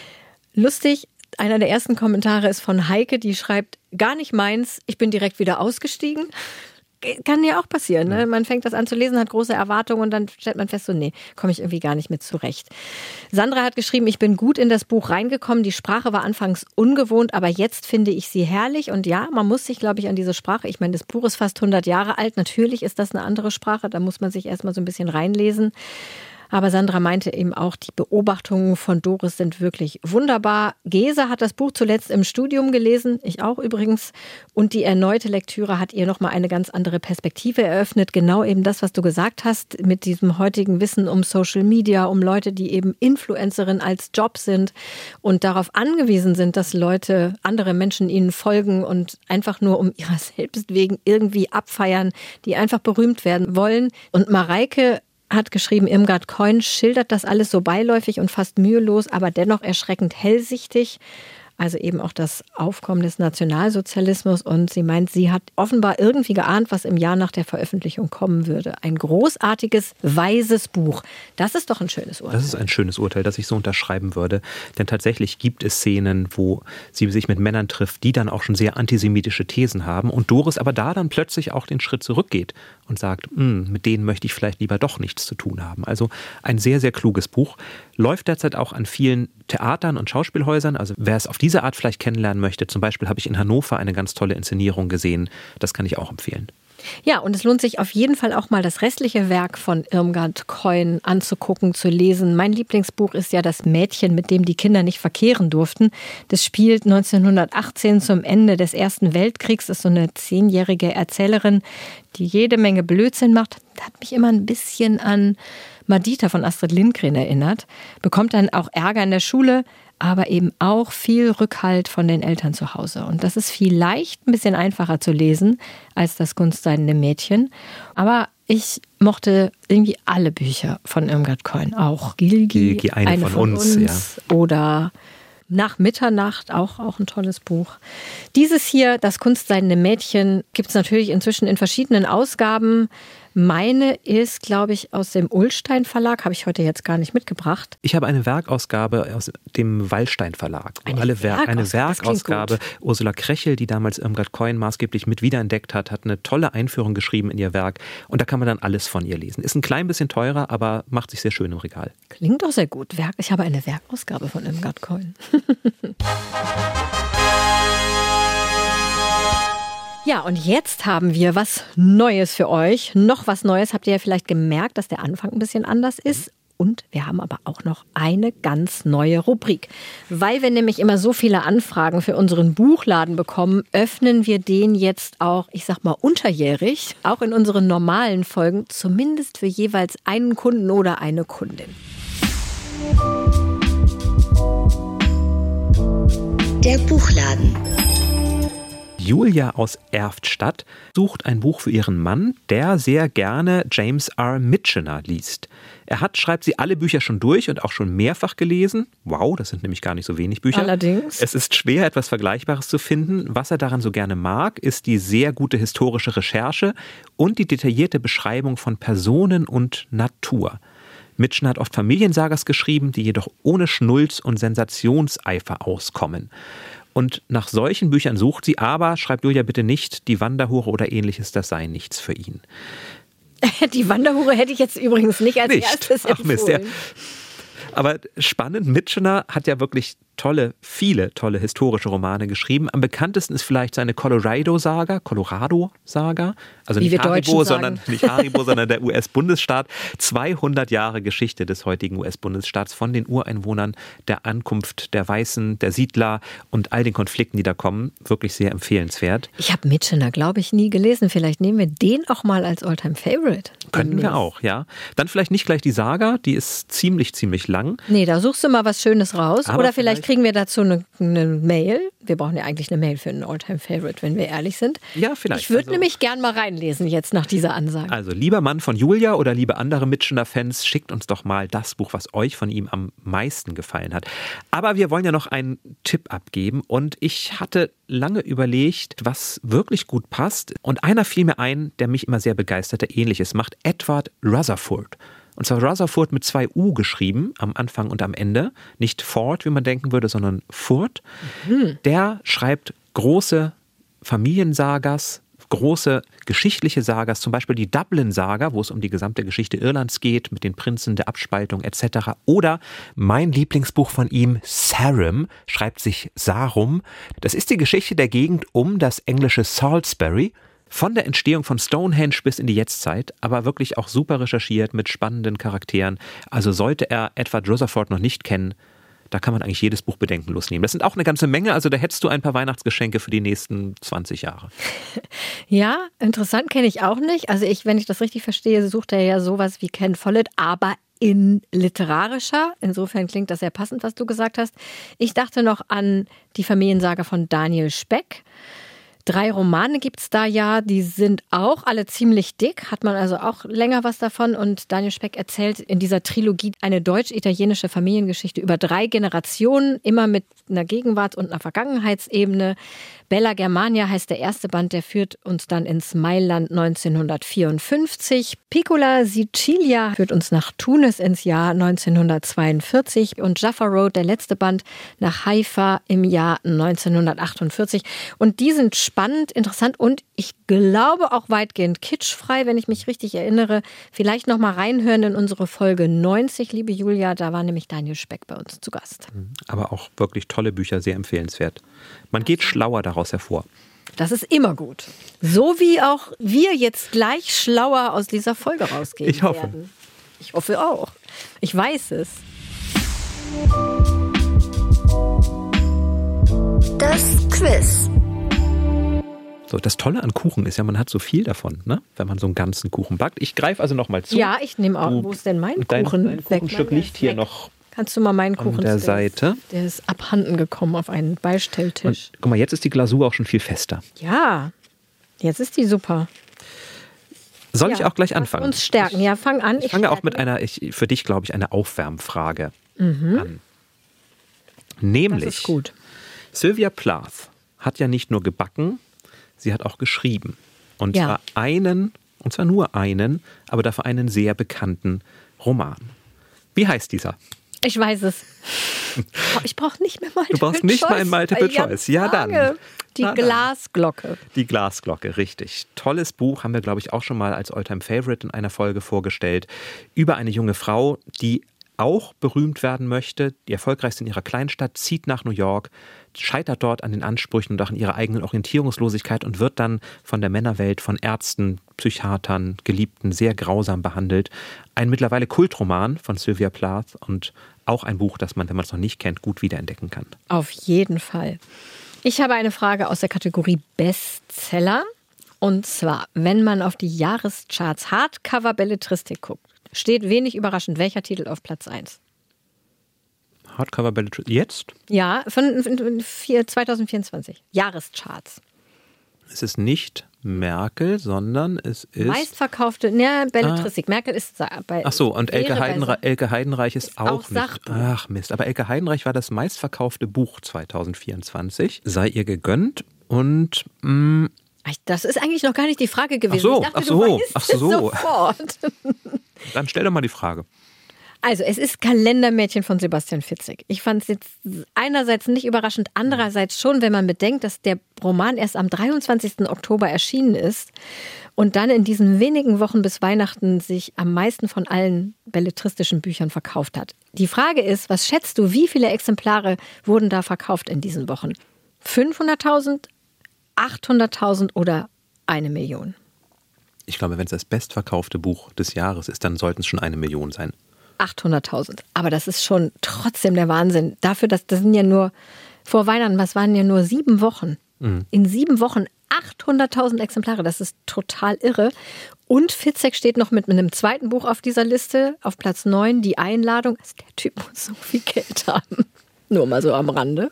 Speaker 2: Lustig. Einer der ersten Kommentare ist von Heike, die schreibt, gar nicht meins, ich bin direkt wieder ausgestiegen. Kann ja auch passieren, ne? Man fängt das an zu lesen, hat große Erwartungen und dann stellt man fest, so nee, komme ich irgendwie gar nicht mit zurecht. Sandra hat geschrieben, ich bin gut in das Buch reingekommen. Die Sprache war anfangs ungewohnt, aber jetzt finde ich sie herrlich. Und ja, man muss sich, glaube ich, an diese Sprache, ich meine, das Buch ist fast hundert Jahre alt. Natürlich ist das eine andere Sprache, da muss man sich erstmal so ein bisschen reinlesen. Aber Sandra meinte eben auch, die Beobachtungen von Doris sind wirklich wunderbar. Gesa hat das Buch zuletzt im Studium gelesen, ich auch übrigens. Und die erneute Lektüre hat ihr nochmal eine ganz andere Perspektive eröffnet. Genau eben das, was du gesagt hast, mit diesem heutigen Wissen um Social Media, um Leute, die eben Influencerin als Job sind und darauf angewiesen sind, dass Leute, andere Menschen ihnen folgen und einfach nur um ihrer selbst wegen irgendwie abfeiern, die einfach berühmt werden wollen. Und Mareike hat geschrieben, Irmgard Keun schildert das alles so beiläufig und fast mühelos, aber dennoch erschreckend hellsichtig. Also eben auch das Aufkommen des Nationalsozialismus. Und sie meint, sie hat offenbar irgendwie geahnt, was im Jahr nach der Veröffentlichung kommen würde. Ein großartiges, weises Buch. Das ist doch ein schönes Urteil.
Speaker 3: Das ist ein schönes Urteil, das ich so unterschreiben würde. Denn tatsächlich gibt es Szenen, wo sie sich mit Männern trifft, die dann auch schon sehr antisemitische Thesen haben. Und Doris aber da dann plötzlich auch den Schritt zurückgeht und sagt, mit denen möchte ich vielleicht lieber doch nichts zu tun haben. Also ein sehr, sehr kluges Buch. Läuft derzeit auch an vielen Theatern und Schauspielhäusern. Also wer es auf diese Art vielleicht kennenlernen möchte, zum Beispiel habe ich in Hannover eine ganz tolle Inszenierung gesehen. Das kann ich auch empfehlen.
Speaker 2: Ja, und es lohnt sich auf jeden Fall auch mal das restliche Werk von Irmgard Keun anzugucken, zu lesen. Mein Lieblingsbuch ist ja Das Mädchen, mit dem die Kinder nicht verkehren durften. Das spielt neunzehnhundertachtzehn zum Ende des Ersten Weltkriegs. Das ist so eine zehnjährige Erzählerin, die jede Menge Blödsinn macht. Das hat mich immer ein bisschen an Madita von Astrid Lindgren erinnert. Bekommt dann auch Ärger in der Schule, aber eben auch viel Rückhalt von den Eltern zu Hause. Und das ist vielleicht ein bisschen einfacher zu lesen als das Kunstseidene Mädchen. Aber ich mochte irgendwie alle Bücher von Irmgard Keun. Auch Gilgi,
Speaker 3: Gilgi eine, eine von, von uns. uns
Speaker 2: ja. Oder Nach Mitternacht, auch, auch ein tolles Buch. Dieses hier, Das Kunstseidene Mädchen, gibt es natürlich inzwischen in verschiedenen Ausgaben. Meine ist, glaube ich, aus dem Ullstein Verlag, habe ich heute jetzt gar nicht mitgebracht.
Speaker 3: Ich habe eine Werkausgabe aus dem Wallstein Verlag.
Speaker 2: Eine,
Speaker 3: alle Werk, eine
Speaker 2: Werkausgabe.
Speaker 3: Ursula Krechel, die damals Irmgard Keun maßgeblich mit wiederentdeckt hat, hat eine tolle Einführung geschrieben in ihr Werk. Und da kann man dann alles von ihr lesen. Ist ein klein bisschen teurer, aber macht sich sehr schön im Regal.
Speaker 2: Klingt doch sehr gut. Werk, ich habe eine Werkausgabe von Irmgard Keun. Ja, und jetzt haben wir was Neues für euch. Noch was Neues. Habt ihr ja vielleicht gemerkt, dass der Anfang ein bisschen anders ist. Und wir haben aber auch noch eine ganz neue Rubrik. Weil wir nämlich immer so viele Anfragen für unseren Buchladen bekommen, öffnen wir den jetzt auch, ich sag mal, unterjährig. Auch in unseren normalen Folgen. Zumindest für jeweils einen Kunden oder eine Kundin.
Speaker 1: Der Buchladen.
Speaker 3: Julia aus Erftstadt sucht ein Buch für ihren Mann, der sehr gerne James R. Michener liest. Er hat, schreibt sie, alle Bücher schon durch und auch schon mehrfach gelesen. Wow, das sind nämlich gar nicht so wenig Bücher.
Speaker 2: Allerdings.
Speaker 3: Es ist schwer, etwas Vergleichbares zu finden. Was er daran so gerne mag, ist die sehr gute historische Recherche und die detaillierte Beschreibung von Personen und Natur. Michener hat oft Familiensagers geschrieben, die jedoch ohne Schnulz und Sensationseifer auskommen. Und nach solchen Büchern sucht sie, aber, schreibt Julia bitte nicht, die Wanderhure oder ähnliches, das sei nichts für ihn.
Speaker 2: Die Wanderhure hätte ich jetzt übrigens nicht als
Speaker 3: nicht.
Speaker 2: erstes empfohlen. Ach Mist, ja.
Speaker 3: Aber spannend, Michener hat ja wirklich tolle, viele tolle historische Romane geschrieben. Am bekanntesten ist vielleicht seine Colorado-Saga, Colorado-Saga. Also nicht Haribo, sondern, nicht Haribo, sondern der U S-Bundesstaat. zweihundert Jahre Geschichte des heutigen U S-Bundesstaats von den Ureinwohnern, der Ankunft der Weißen, der Siedler und all den Konflikten, die da kommen. Wirklich sehr empfehlenswert.
Speaker 2: Ich habe Michener, glaube ich, nie gelesen. Vielleicht nehmen wir den auch mal als Alltime-Favorite.
Speaker 3: Könnten wir auch, ja. Dann vielleicht nicht gleich die Saga, die ist ziemlich, ziemlich lang.
Speaker 2: Nee, da suchst du mal was Schönes raus. Aber Oder vielleicht, vielleicht kriegen wir dazu eine, eine Mail. Wir brauchen ja eigentlich eine Mail für einen Alltime-Favorite, wenn wir ehrlich sind.
Speaker 3: Ja, vielleicht.
Speaker 2: Ich würde
Speaker 3: also,
Speaker 2: nämlich gern mal reinlesen jetzt nach dieser Ansage.
Speaker 3: Also, lieber Mann von Julia oder liebe andere Michener-Fans, schickt uns doch mal das Buch, was euch von ihm am meisten gefallen hat. Aber wir wollen ja noch einen Tipp abgeben und ich hatte lange überlegt, was wirklich gut passt. Und einer fiel mir ein, der mich immer sehr begeisterte, Ähnliches macht, Edward Rutherford. Und zwar Rutherford mit zwei U geschrieben, am Anfang und am Ende. Nicht Ford, wie man denken würde, sondern Ford. Mhm. Der schreibt große Familiensagas, große geschichtliche Sagas, zum Beispiel die Dublin-Saga, wo es um die gesamte Geschichte Irlands geht, mit den Prinzen, der Abspaltung et cetera. Oder mein Lieblingsbuch von ihm, Sarum, schreibt sich Sarum. Das ist die Geschichte der Gegend um das englische Salisbury. Von der Entstehung von Stonehenge bis in die Jetztzeit, aber wirklich auch super recherchiert mit spannenden Charakteren. Also sollte er Edward Rutherford noch nicht kennen, da kann man eigentlich jedes Buch bedenkenlos nehmen. Das sind auch eine ganze Menge, also da hättest du ein paar Weihnachtsgeschenke für die nächsten zwanzig Jahre.
Speaker 2: Ja, interessant, kenne ich auch nicht. Also ich, wenn ich das richtig verstehe, sucht er ja sowas wie Ken Follett, aber in literarischer. Insofern klingt das sehr passend, was du gesagt hast. Ich dachte noch an die Familiensaga von Daniel Speck. Drei Romane gibt es da ja, die sind auch alle ziemlich dick, hat man also auch länger was davon. Und Daniel Speck erzählt in dieser Trilogie eine deutsch-italienische Familiengeschichte über drei Generationen, immer mit einer Gegenwarts- und einer Vergangenheitsebene. Bella Germania heißt der erste Band, der führt uns dann ins Mailand neunzehnhundertvierundfünfzig. Piccola Sicilia führt uns nach Tunis ins Jahr neunzehnhundertzweiundvierzig. Und Jaffa Road, der letzte Band, nach Haifa im Jahr neunzehnhundertachtundvierzig. Und die sind spannend, interessant und ich glaube auch weitgehend kitschfrei, wenn ich mich richtig erinnere. Vielleicht noch mal reinhören in unsere Folge neunzig, liebe Julia. Da war nämlich Daniel Speck bei uns zu Gast.
Speaker 3: Aber auch wirklich tolle Bücher, sehr empfehlenswert. Man geht schlauer daraus hervor.
Speaker 2: Das ist immer gut. So wie auch wir jetzt gleich schlauer aus dieser Folge rausgehen
Speaker 3: Ich hoffe.
Speaker 2: werden. Ich hoffe auch. Ich weiß es.
Speaker 1: Das Quiz.
Speaker 3: So, das Tolle an Kuchen ist ja, man hat so viel davon, ne? Wenn man so einen ganzen Kuchen backt. Ich greife also noch mal zu.
Speaker 2: Ja, ich nehme auch. Du, Wo ist denn mein
Speaker 3: dein,
Speaker 2: Kuchen?
Speaker 3: Dein Kuchenstück liegt hier noch.
Speaker 2: Kannst du mal meinen Kuchen
Speaker 3: an der Seite?
Speaker 2: Der ist abhanden gekommen auf einen Beistelltisch.
Speaker 3: Und, guck mal, jetzt ist die Glasur auch schon viel fester.
Speaker 2: Ja, jetzt ist die super.
Speaker 3: Soll
Speaker 2: ja,
Speaker 3: ich auch gleich anfangen?
Speaker 2: Uns stärken. Ja, fang an.
Speaker 3: Ich, ich fange auch mit einer, ich, für dich glaube ich, eine Aufwärmfrage
Speaker 2: mhm.
Speaker 3: an. Nämlich,
Speaker 2: das ist gut.
Speaker 3: Sylvia Plath hat ja nicht nur gebacken, sie hat auch geschrieben. Und
Speaker 2: ja.
Speaker 3: zwar einen, und zwar nur einen, aber dafür einen sehr bekannten Roman. Wie heißt dieser?
Speaker 2: Ich weiß es. Ich brauche nicht mehr Multiple Choice.
Speaker 3: Du brauchst nicht mal ein Multiple Choice. Ja, dann.
Speaker 2: Die
Speaker 3: Na,
Speaker 2: Glasglocke.
Speaker 3: Dann. Die Glasglocke, richtig. Tolles Buch, haben wir, glaube ich, auch schon mal als Alltime Favorite in einer Folge vorgestellt. Über eine junge Frau, die auch berühmt werden möchte, die erfolgreichste in ihrer Kleinstadt, zieht nach New York, scheitert dort an den Ansprüchen und auch an ihrer eigenen Orientierungslosigkeit und wird dann von der Männerwelt, von Ärzten, Psychiatern, Geliebten sehr grausam behandelt. Ein mittlerweile Kultroman von Sylvia Plath und auch ein Buch, das man, wenn man es noch nicht kennt, gut wiederentdecken kann.
Speaker 2: Auf jeden Fall. Ich habe eine Frage aus der Kategorie Bestseller. Und zwar, wenn man auf die Jahrescharts Hardcover-Belletristik guckt, steht wenig überraschend, welcher Titel auf Platz eins?
Speaker 3: Hardcover Belletristik. Jetzt?
Speaker 2: Ja, von zwanzig vierundzwanzig. Jahrescharts.
Speaker 3: Es ist nicht Merkel, sondern es ist...
Speaker 2: Meistverkaufte, ne, Belletristik. Ah. Merkel ist bei...
Speaker 3: Ach so, und Elke, Heidenreich, Elke Heidenreich ist, ist auch, auch nicht...
Speaker 2: Sachbuch.
Speaker 3: Ach Mist, aber Elke Heidenreich war das meistverkaufte Buch zwanzig vierundzwanzig. Sei ihr gegönnt und... Mh,
Speaker 2: das ist eigentlich noch gar nicht die Frage gewesen.
Speaker 3: Ach so,
Speaker 2: ich dachte,
Speaker 3: ach so,
Speaker 2: du weißt
Speaker 3: ach so.
Speaker 2: es sofort.
Speaker 3: Dann stell doch mal die Frage.
Speaker 2: Also, es ist Kalendermädchen von Sebastian Fitzek. Ich fand es jetzt einerseits nicht überraschend, andererseits schon, wenn man bedenkt, dass der Roman erst am dreiundzwanzigsten Oktober erschienen ist und dann in diesen wenigen Wochen bis Weihnachten sich am meisten von allen belletristischen Büchern verkauft hat. Die Frage ist, was schätzt du, wie viele Exemplare wurden da verkauft in diesen Wochen? fünfhunderttausend, achthunderttausend oder eine Million?
Speaker 3: Ich glaube, wenn es das bestverkaufte Buch des Jahres ist, dann sollten es schon eine Million sein.
Speaker 2: achthunderttausend. Aber das ist schon trotzdem der Wahnsinn. Dafür, dass das sind ja nur vor Weihnachten, was waren ja nur sieben Wochen. Mhm. In sieben Wochen achthunderttausend Exemplare. Das ist total irre. Und Fitzek steht noch mit, mit einem zweiten Buch auf dieser Liste, auf Platz neun, Die Einladung. Also der Typ muss so viel Geld haben. Nur mal so am Rande.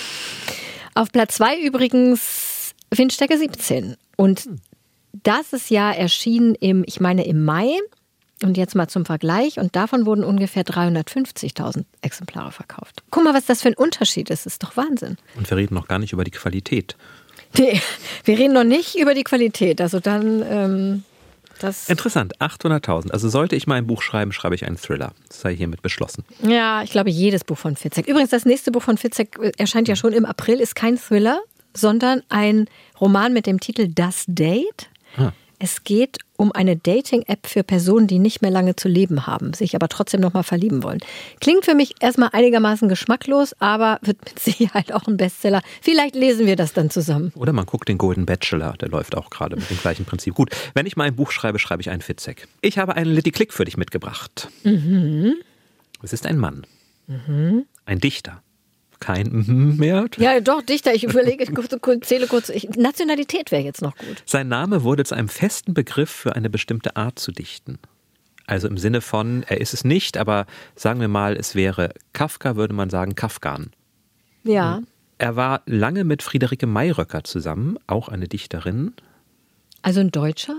Speaker 2: Auf Platz zwei übrigens Windstärke siebzehn. Und mhm. das ist ja erschienen im, ich meine im Mai. Und jetzt mal zum Vergleich. Und davon wurden ungefähr dreihundertfünfzigtausend Exemplare verkauft. Guck mal, was das für ein Unterschied ist. Das ist doch Wahnsinn.
Speaker 3: Und wir reden noch gar nicht über die Qualität.
Speaker 2: Nee, wir reden noch nicht über die Qualität. Also dann, ähm, das...
Speaker 3: Interessant, achthunderttausend. Also sollte ich mal ein Buch schreiben, schreibe ich einen Thriller. Das sei hiermit beschlossen.
Speaker 2: Ja, ich glaube, jedes Buch von Fitzek. Übrigens, das nächste Buch von Fitzek erscheint ja schon im April, ist kein Thriller, sondern ein Roman mit dem Titel Das Date. Ah. Es geht um eine Dating-App für Personen, die nicht mehr lange zu leben haben, sich aber trotzdem noch mal verlieben wollen. Klingt für mich erstmal einigermaßen geschmacklos, aber wird mit Sicherheit auch ein Bestseller. Vielleicht lesen wir das dann zusammen.
Speaker 3: Oder man guckt den Golden Bachelor, der läuft auch gerade mit dem gleichen Prinzip. Gut, wenn ich mal ein Buch schreibe, schreibe ich einen Fitzek. Ich habe einen Litty Click für dich mitgebracht. Mhm. Es ist ein Mann. Mhm. Ein Dichter. Kein mhm mehr?
Speaker 2: Ja, doch, Dichter. Ich überlege, ich zähle kurz. Ich, Nationalität wäre jetzt noch gut.
Speaker 3: Sein Name wurde zu einem festen Begriff für eine bestimmte Art zu dichten. Also im Sinne von, er ist es nicht, aber sagen wir mal, es wäre Kafka, würde man sagen Kafkan.
Speaker 2: Ja.
Speaker 3: Er war lange mit Friederike Mayröcker zusammen, auch eine Dichterin.
Speaker 2: Also ein Deutscher?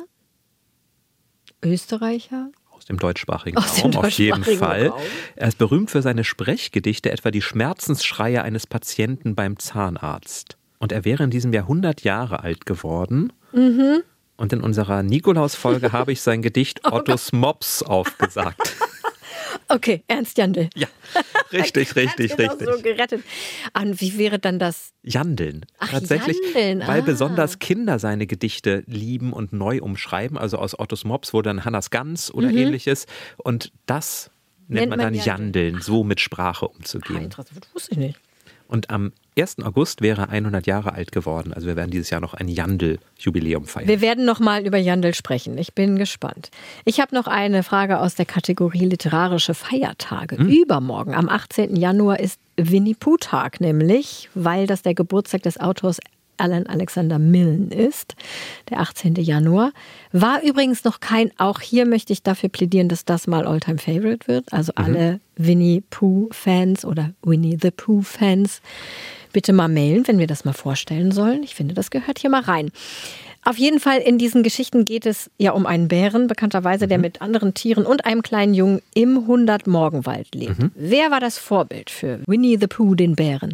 Speaker 2: Österreicher?
Speaker 3: Aus dem deutschsprachigen
Speaker 2: Aus
Speaker 3: Raum,
Speaker 2: dem
Speaker 3: auf jeden Fall.
Speaker 2: Raum.
Speaker 3: Er ist berühmt für seine Sprechgedichte, etwa die Schmerzensschreie eines Patienten beim Zahnarzt. Und er wäre in diesem Jahr hundert Jahre alt geworden. Mhm. Und in unserer Nikolaus-Folge habe ich sein Gedicht Ottos Mops aufgesagt.
Speaker 2: Okay, Ernst Jandl.
Speaker 3: Ja, richtig, richtig, richtig.
Speaker 2: So gerettet. Und wie wäre dann das?
Speaker 3: Jandeln.
Speaker 2: Ach,
Speaker 3: tatsächlich,
Speaker 2: Jandeln.
Speaker 3: weil
Speaker 2: ah.
Speaker 3: besonders Kinder seine Gedichte lieben und neu umschreiben. Also aus Ottos Mops wurde dann Hannas Gans oder mhm. ähnliches. Und das nennt, nennt man dann man Jandeln, Jandeln, so mit Sprache umzugehen.
Speaker 2: Ah, interessant, das wusste ich nicht.
Speaker 3: Und am ersten August wäre er hundert Jahre alt geworden. Also wir werden dieses Jahr noch ein Jandl-Jubiläum feiern.
Speaker 2: Wir werden noch mal über Jandl sprechen. Ich bin gespannt. Ich habe noch eine Frage aus der Kategorie literarische Feiertage. Hm. Übermorgen, am achtzehnten Januar, ist Winnie-Pooh-Tag, nämlich, weil das der Geburtstag des Autors Alan Alexander Milne ist, der achtzehnten Januar. War übrigens noch kein, auch hier möchte ich dafür plädieren, dass das mal Alltime Favorite wird. Also mhm. alle Winnie-Pooh-Fans oder Winnie-the-Pooh-Fans bitte mal mailen, wenn wir das mal vorstellen sollen. Ich finde, das gehört hier mal rein. Auf jeden Fall in diesen Geschichten geht es ja um einen Bären, bekannterweise, der mit anderen Tieren und einem kleinen Jungen im Hundert-Morgenwald lebt. Mhm. Wer war das Vorbild für Winnie the Pooh, den Bären?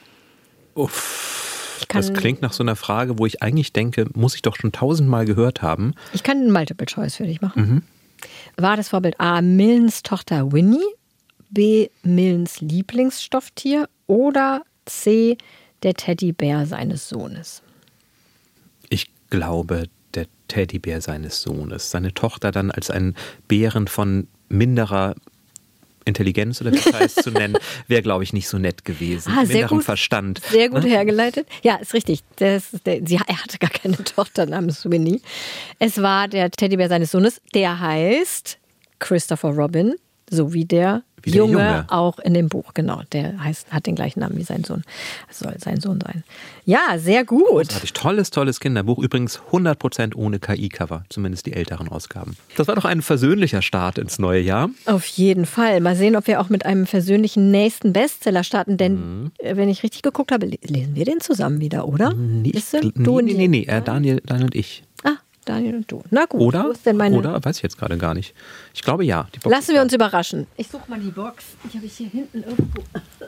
Speaker 3: Uff. Das klingt nach so einer Frage, wo ich eigentlich denke, muss ich doch schon tausendmal gehört haben.
Speaker 2: Ich kann einen Multiple Choice für dich machen. Mhm. War das Vorbild A. Milnes Tochter Winnie, B. Milnes Lieblingsstofftier oder C. der Teddybär seines Sohnes?
Speaker 3: Ich glaube, der Teddybär seines Sohnes. Seine Tochter dann als einen Bären von minderer Intelligenz oder wie das heißt zu nennen, wäre, glaube ich, nicht so nett gewesen.
Speaker 2: Ah, sehr gut,
Speaker 3: Verstand.
Speaker 2: Sehr gut ne? hergeleitet. Ja, ist richtig. Das ist der, sie, er hatte gar keine Tochter namens Winnie. Es war der Teddybär seines Sohnes. Der heißt Christopher Robin, so wie der, wie der Junge, Junge auch in dem Buch. Genau, der heißt, hat den gleichen Namen wie sein Sohn. Das soll sein Sohn sein. Ja, sehr gut.
Speaker 3: Hatte ich tolles, tolles Kinderbuch. Übrigens hundert Prozent ohne K I-Cover, zumindest die älteren Ausgaben. Das war doch ein versöhnlicher Start ins neue Jahr.
Speaker 2: Auf jeden Fall. Mal sehen, ob wir auch mit einem versöhnlichen nächsten Bestseller starten. Denn, mhm. wenn ich richtig geguckt habe, lesen wir den zusammen wieder, oder?
Speaker 3: Nee, du nee, nee, nee, nee. Daniel, Daniel und ich.
Speaker 2: Ah, Daniel und du. Na gut.
Speaker 3: Oder,
Speaker 2: wo ist denn meine...
Speaker 3: oder weiß ich jetzt gerade gar nicht. Ich glaube ja.
Speaker 2: Die Box Lassen wir uns überraschen. Ich suche mal die Box. Ich habe ich hier hinten irgendwo...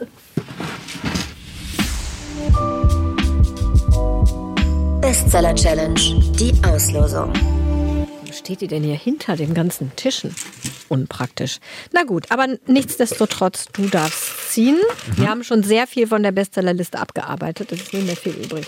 Speaker 1: Bestseller Challenge, die Auslosung.
Speaker 2: Wo steht die denn hier hinter den ganzen Tischen? unpraktisch. Na gut, aber nichtsdestotrotz, du darfst ziehen. Mhm. Wir haben schon sehr viel von der Bestsellerliste abgearbeitet. Es ist nicht mehr viel übrig.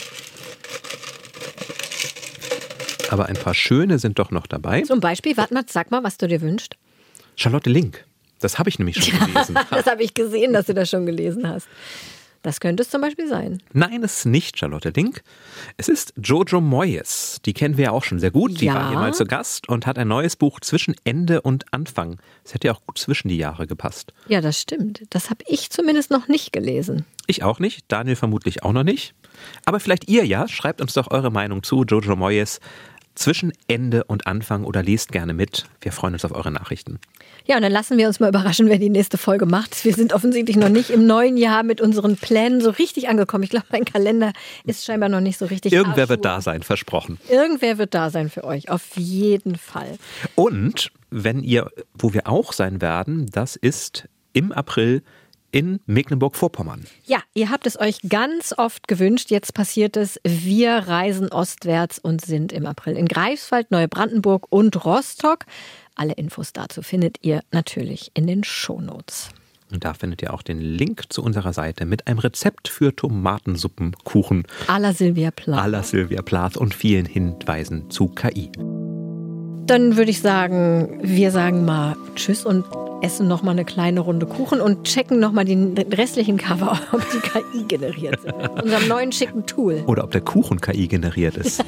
Speaker 3: Aber ein paar schöne sind doch noch dabei.
Speaker 2: Zum Beispiel, warte mal, sag mal, was du dir wünschst.
Speaker 3: Charlotte Link. Das habe ich nämlich schon gelesen.
Speaker 2: Das habe ich gesehen, dass du das schon gelesen hast. Das könnte es zum Beispiel sein.
Speaker 3: Nein, es ist nicht Charlotte Link. Es ist Jojo Moyes. Die kennen wir ja auch schon sehr gut. Die
Speaker 2: ja.
Speaker 3: war hier mal zu Gast und hat ein neues Buch zwischen Ende und Anfang. Es hätte ja auch gut zwischen die Jahre gepasst.
Speaker 2: Ja, das stimmt. Das habe ich zumindest noch nicht gelesen.
Speaker 3: Ich auch nicht. Daniel vermutlich auch noch nicht. Aber vielleicht ihr ja. Schreibt uns doch eure Meinung zu Jojo Moyes. Zwischen Ende und Anfang oder lest gerne mit. Wir freuen uns auf eure Nachrichten.
Speaker 2: Ja, und dann lassen wir uns mal überraschen, wer die nächste Folge macht. Wir sind offensichtlich noch nicht im neuen Jahr mit unseren Plänen so richtig angekommen. Ich glaube, mein Kalender ist scheinbar noch nicht so richtig.
Speaker 3: Irgendwer wird da sein, versprochen.
Speaker 2: Irgendwer wird da sein für euch, auf jeden Fall.
Speaker 3: Und wenn ihr, wo wir auch sein werden, das ist im April in Mecklenburg-Vorpommern.
Speaker 2: Ja, ihr habt es euch ganz oft gewünscht. Jetzt passiert es. Wir reisen ostwärts und sind im April in Greifswald, Neubrandenburg und Rostock. Alle Infos dazu findet ihr natürlich in den Shownotes.
Speaker 3: Und da findet ihr auch den Link zu unserer Seite mit einem Rezept für Tomatensuppenkuchen.
Speaker 2: À la Sylvia Plath.
Speaker 3: À la Sylvia Plath und vielen Hinweisen zu K I.
Speaker 2: Dann würde ich sagen, wir sagen mal Tschüss und essen noch mal eine kleine Runde Kuchen und checken noch mal den restlichen Cover, ob die K I generiert sind. Mit unserem neuen schicken Tool.
Speaker 3: Oder ob der Kuchen K I generiert ist.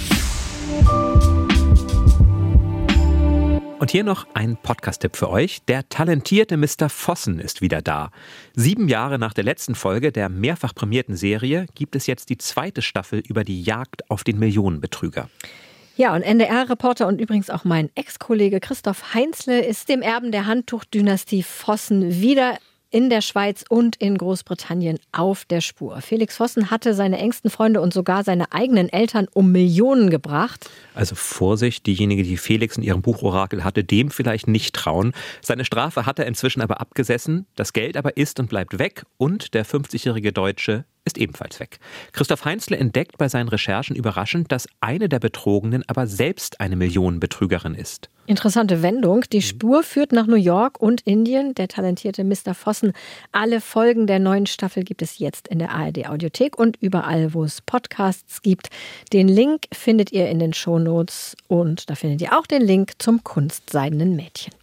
Speaker 3: Und hier noch ein Podcast-Tipp für euch. Der talentierte Mister Vossen ist wieder da. Sieben Jahre nach der letzten Folge der mehrfach prämierten Serie gibt es jetzt die zweite Staffel über die Jagd auf den Millionenbetrüger.
Speaker 2: Ja, und N D R-Reporter und übrigens auch mein Ex-Kollege Christoph Heinzle ist dem Erben der Handtuchdynastie Vossen wieder in der Schweiz und in Großbritannien auf der Spur. Felix Vossen hatte seine engsten Freunde und sogar seine eigenen Eltern um Millionen gebracht.
Speaker 3: Also Vorsicht, diejenige, die Felix in ihrem Buchorakel hatte, dem vielleicht nicht trauen. Seine Strafe hat er inzwischen aber abgesessen, das Geld aber ist und bleibt weg und der fünfzigjährige Deutsche ist ebenfalls weg. Christoph Heinzle entdeckt bei seinen Recherchen überraschend, dass eine der Betrogenen aber selbst eine Millionenbetrügerin ist.
Speaker 2: Interessante Wendung. Die Spur führt nach New York und Indien. Der talentierte Mister Vossen. Alle Folgen der neuen Staffel gibt es jetzt in der A R D-Audiothek und überall, wo es Podcasts gibt. Den Link findet ihr in den Shownotes und da findet ihr auch den Link zum kunstseidenen Mädchen.